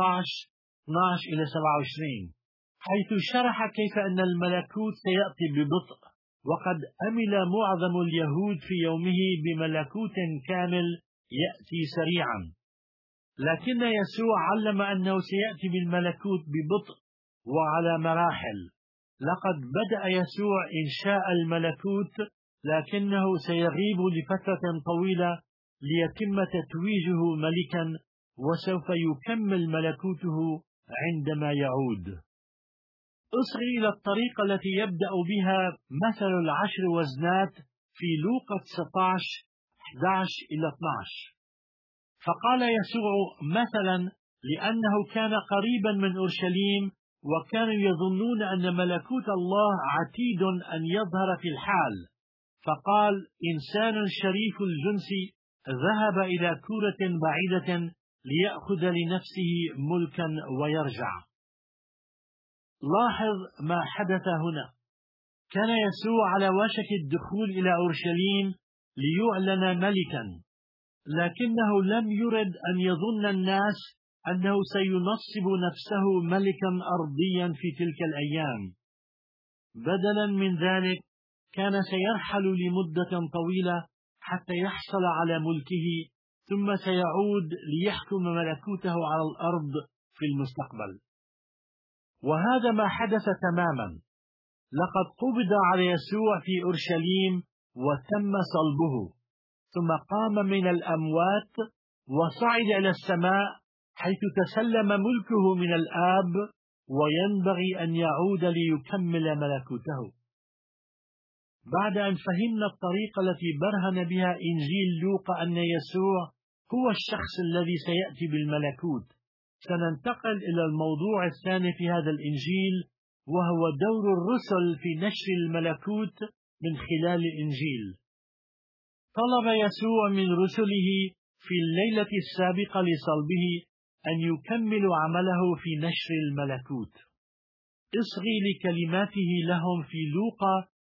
19:12-27، حيث شرح كيف أن الملكوت سيأتي ببطء، وقد أمل معظم اليهود في يومه بملكوت كامل يأتي سريعا. لكن يسوع علم أنه سيأتي بالملكوت ببطء وعلى مراحل. لقد بدأ يسوع إنشاء الملكوت، لكنه سيغيب لفترة طويلة ليتم تتويجه ملكا، وسوف يكمل ملكوته عندما يعود. أصغي إلى الطريقة التي يبدأ بها مثل 10 وزنات في لوقا 19:11-12. فقال يسوع مثلا لأنه كان قريبا من أورشليم، وكانوا يظنون أن ملكوت الله عتيد أن يظهر في الحال، فقال: إنسان شريف الجنس ذهب إلى كورة بعيدة ليأخذ لنفسه ملكا ويرجع. لاحظ ما حدث هنا. كان يسوع على وشك الدخول إلى أورشليم ليعلن ملكا، لكنه لم يرد أن يظن الناس أنه سينصب نفسه ملكا أرضيا في تلك الأيام. بدلا من ذلك كان سيرحل لمدة طويلة حتى يحصل على ملكه، ثم سيعود ليحكم ملكوته على الأرض في المستقبل. وهذا ما حدث تماما. لقد قبض على يسوع في أورشليم وتم صلبه، ثم قام من الأموات وصعد إلى السماء حيث تسلم ملكه من الآب، وينبغي أن يعود ليكمل ملكوته. بعد أن فهمنا الطريقة التي برهن بها إنجيل لوقا أن يسوع هو الشخص الذي سيأتي بالملكوت، سننتقل إلى الموضوع الثاني في هذا الإنجيل، وهو دور الرسل في نشر الملكوت من خلال الإنجيل. طلب يسوع من رسله في الليلة السابقة لصلبه أن يكملوا عمله في نشر الملكوت. اصغي لكلماته لهم في لوقا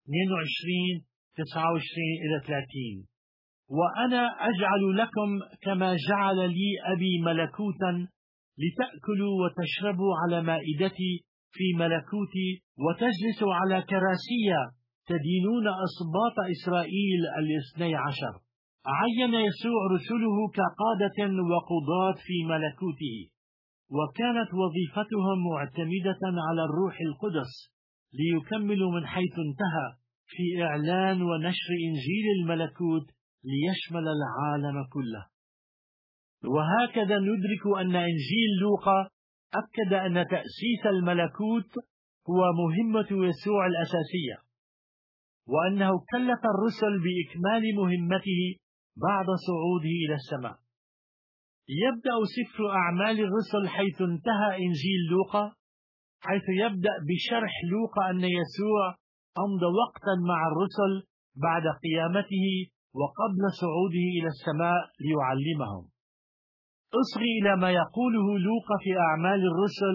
22:29-30: وأنا أجعل لكم كما جعل لي أبي ملكوتا، لتأكلوا وتشربوا على مائدتي في ملكوتي، وتجلسوا على كراسي، تدينون أسباط إسرائيل 12. عين يسوع رسله كقادة وقضاة في ملكوته، وكانت وظيفتهم معتمدة على الروح القدس ليكملوا من حيث انتهى في إعلان ونشر إنجيل الملكوت ليشمل العالم كله. وهكذا ندرك أن إنجيل لوقا أكد أن تأسيس الملكوت هو مهمة يسوع الأساسية، وأنه كلف الرسل بإكمال مهمته بعد صعوده إلى السماء. يبدأ سفر أعمال الرسل حيث انتهى إنجيل لوقا، حيث يبدأ بشرح لوقا أن يسوع أمضى وقتا مع الرسل بعد قيامته وقبل صعوده إلى السماء ليعلمهم. اصغي إلى ما يقوله لوقا في أعمال الرسل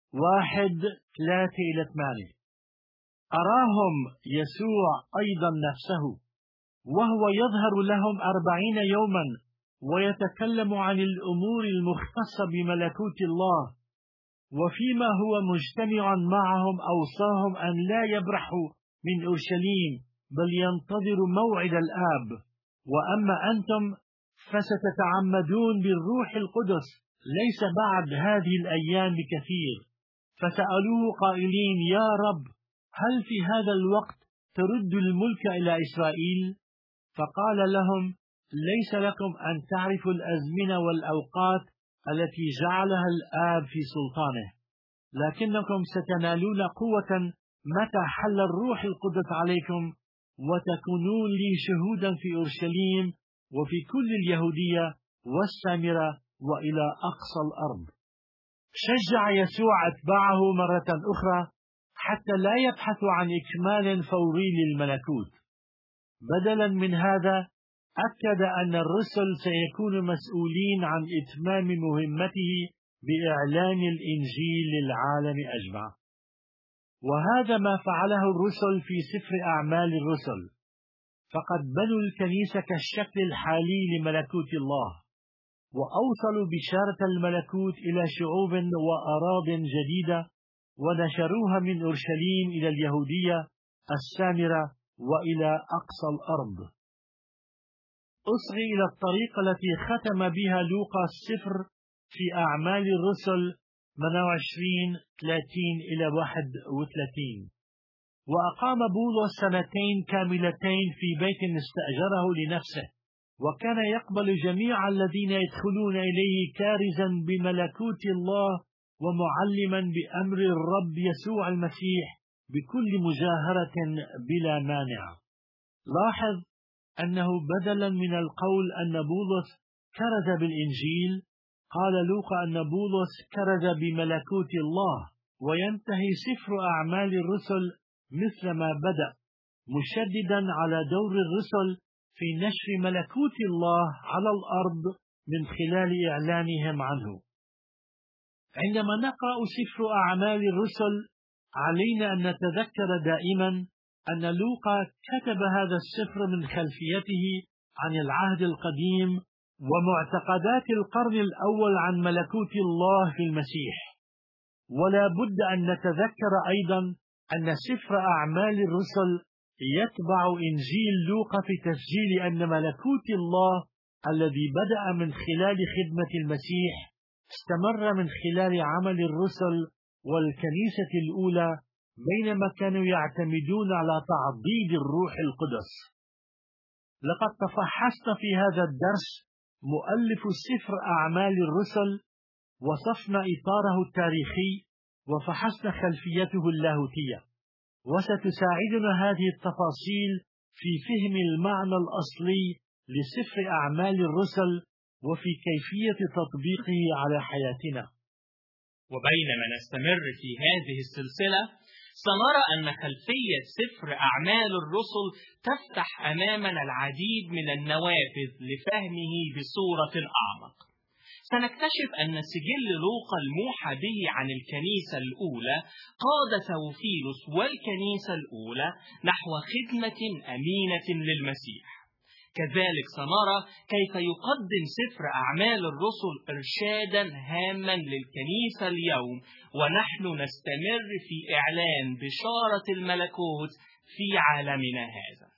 1:3-8. أراهم يسوع أيضا نفسه وهو يظهر لهم 40 يوما ويتكلم عن الأمور المختصة بملكوت الله، وفيما هو مجتمع معهم أوصاهم أن لا يبرحوا من أورشليم بل ينتظروا موعد الآب. وأما أنتم فستتعمدون بالروح القدس ليس بعد هذه الأيام بكثير. فسألوه قائلين: يا رب، هل في هذا الوقت ترد الملك إلى إسرائيل؟ فقال لهم: ليس لكم أن تعرفوا الأزمنة والأوقات التي جعلها الآب في سلطانه، لكنكم ستنالون قوة متى حل الروح القدس عليكم، وتكونون لي شهودا في أورشليم وفي كل اليهودية والسامرة وإلى أقصى الأرض. شجع يسوع أتباعه مرة أخرى حتى لا يبحثوا عن إكمال فوري للملكوت. بدلا من هذا أكد أن الرسل سيكونوا مسؤولين عن إتمام مهمته بإعلان الإنجيل للعالم أجمع. وهذا ما فعله الرسل في سفر أعمال الرسل، فقد بنوا الكنيسة كالشكل الحالي لملكوت الله، وأوصلوا بشارة الملكوت إلى شعوب وأراضٍ جديدة، ونشروها من أورشليم إلى اليهودية السامرة وإلى أقصى الأرض. أصغي إلى الطريقة التي ختم بها لوقا السفر في أعمال الرسل 28:30-31. وأقام بولس 2 كاملتين في بيت استأجره لنفسه، وكان يقبل جميع الذين يدخلون إليه كارزا بملكوت الله ومعلما بأمر الرب يسوع المسيح بكل مجاهرة بلا مانع. لاحظ أنه بدلا من القول أن بولس كرز بالإنجيل، قال لوقا أن بولس كرز بملكوت الله. وينتهي سفر أعمال الرسل مثل ما بدأ، مشددا على دور الرسل في نشر ملكوت الله على الأرض من خلال إعلانهم عنه. عندما نقرأ سفر أعمال الرسل علينا أن نتذكر دائما أن لوقا كتب هذا السفر من خلفيته عن العهد القديم ومعتقدات القرن الأول عن ملكوت الله في المسيح. ولا بد أن نتذكر أيضا أن سفر أعمال الرسل يتبع إنجيل لوقا في تسجيل أن ملكوت الله الذي بدأ من خلال خدمة المسيح استمر من خلال عمل الرسل والكنيسة الأولى، بينما كانوا يعتمدون على تعضيد الروح القدس. لقد تفحصنا في هذا الدرس مؤلف سفر أعمال الرسل، وصفنا إطاره التاريخي، وفحصنا خلفيته اللاهوتية. وستساعدنا هذه التفاصيل في فهم المعنى الأصلي لسفر أعمال الرسل وفي كيفية تطبيقه على حياتنا. وبينما نستمر في هذه السلسلة سنرى أن خلفية سفر أعمال الرسل تفتح أمامنا العديد من النوافذ لفهمه بصورة أعمق. سنكتشف أن سجل لوقا الموحى به عن الكنيسة الأولى قاد ثوفيلوس والكنيسة الأولى نحو خدمة أمينة للمسيح. كذلك سنرى كيف يقدم سفر أعمال الرسل إرشادا هاما للكنيسة اليوم، ونحن نستمر في إعلان بشارة الملكوت في عالمنا هذا.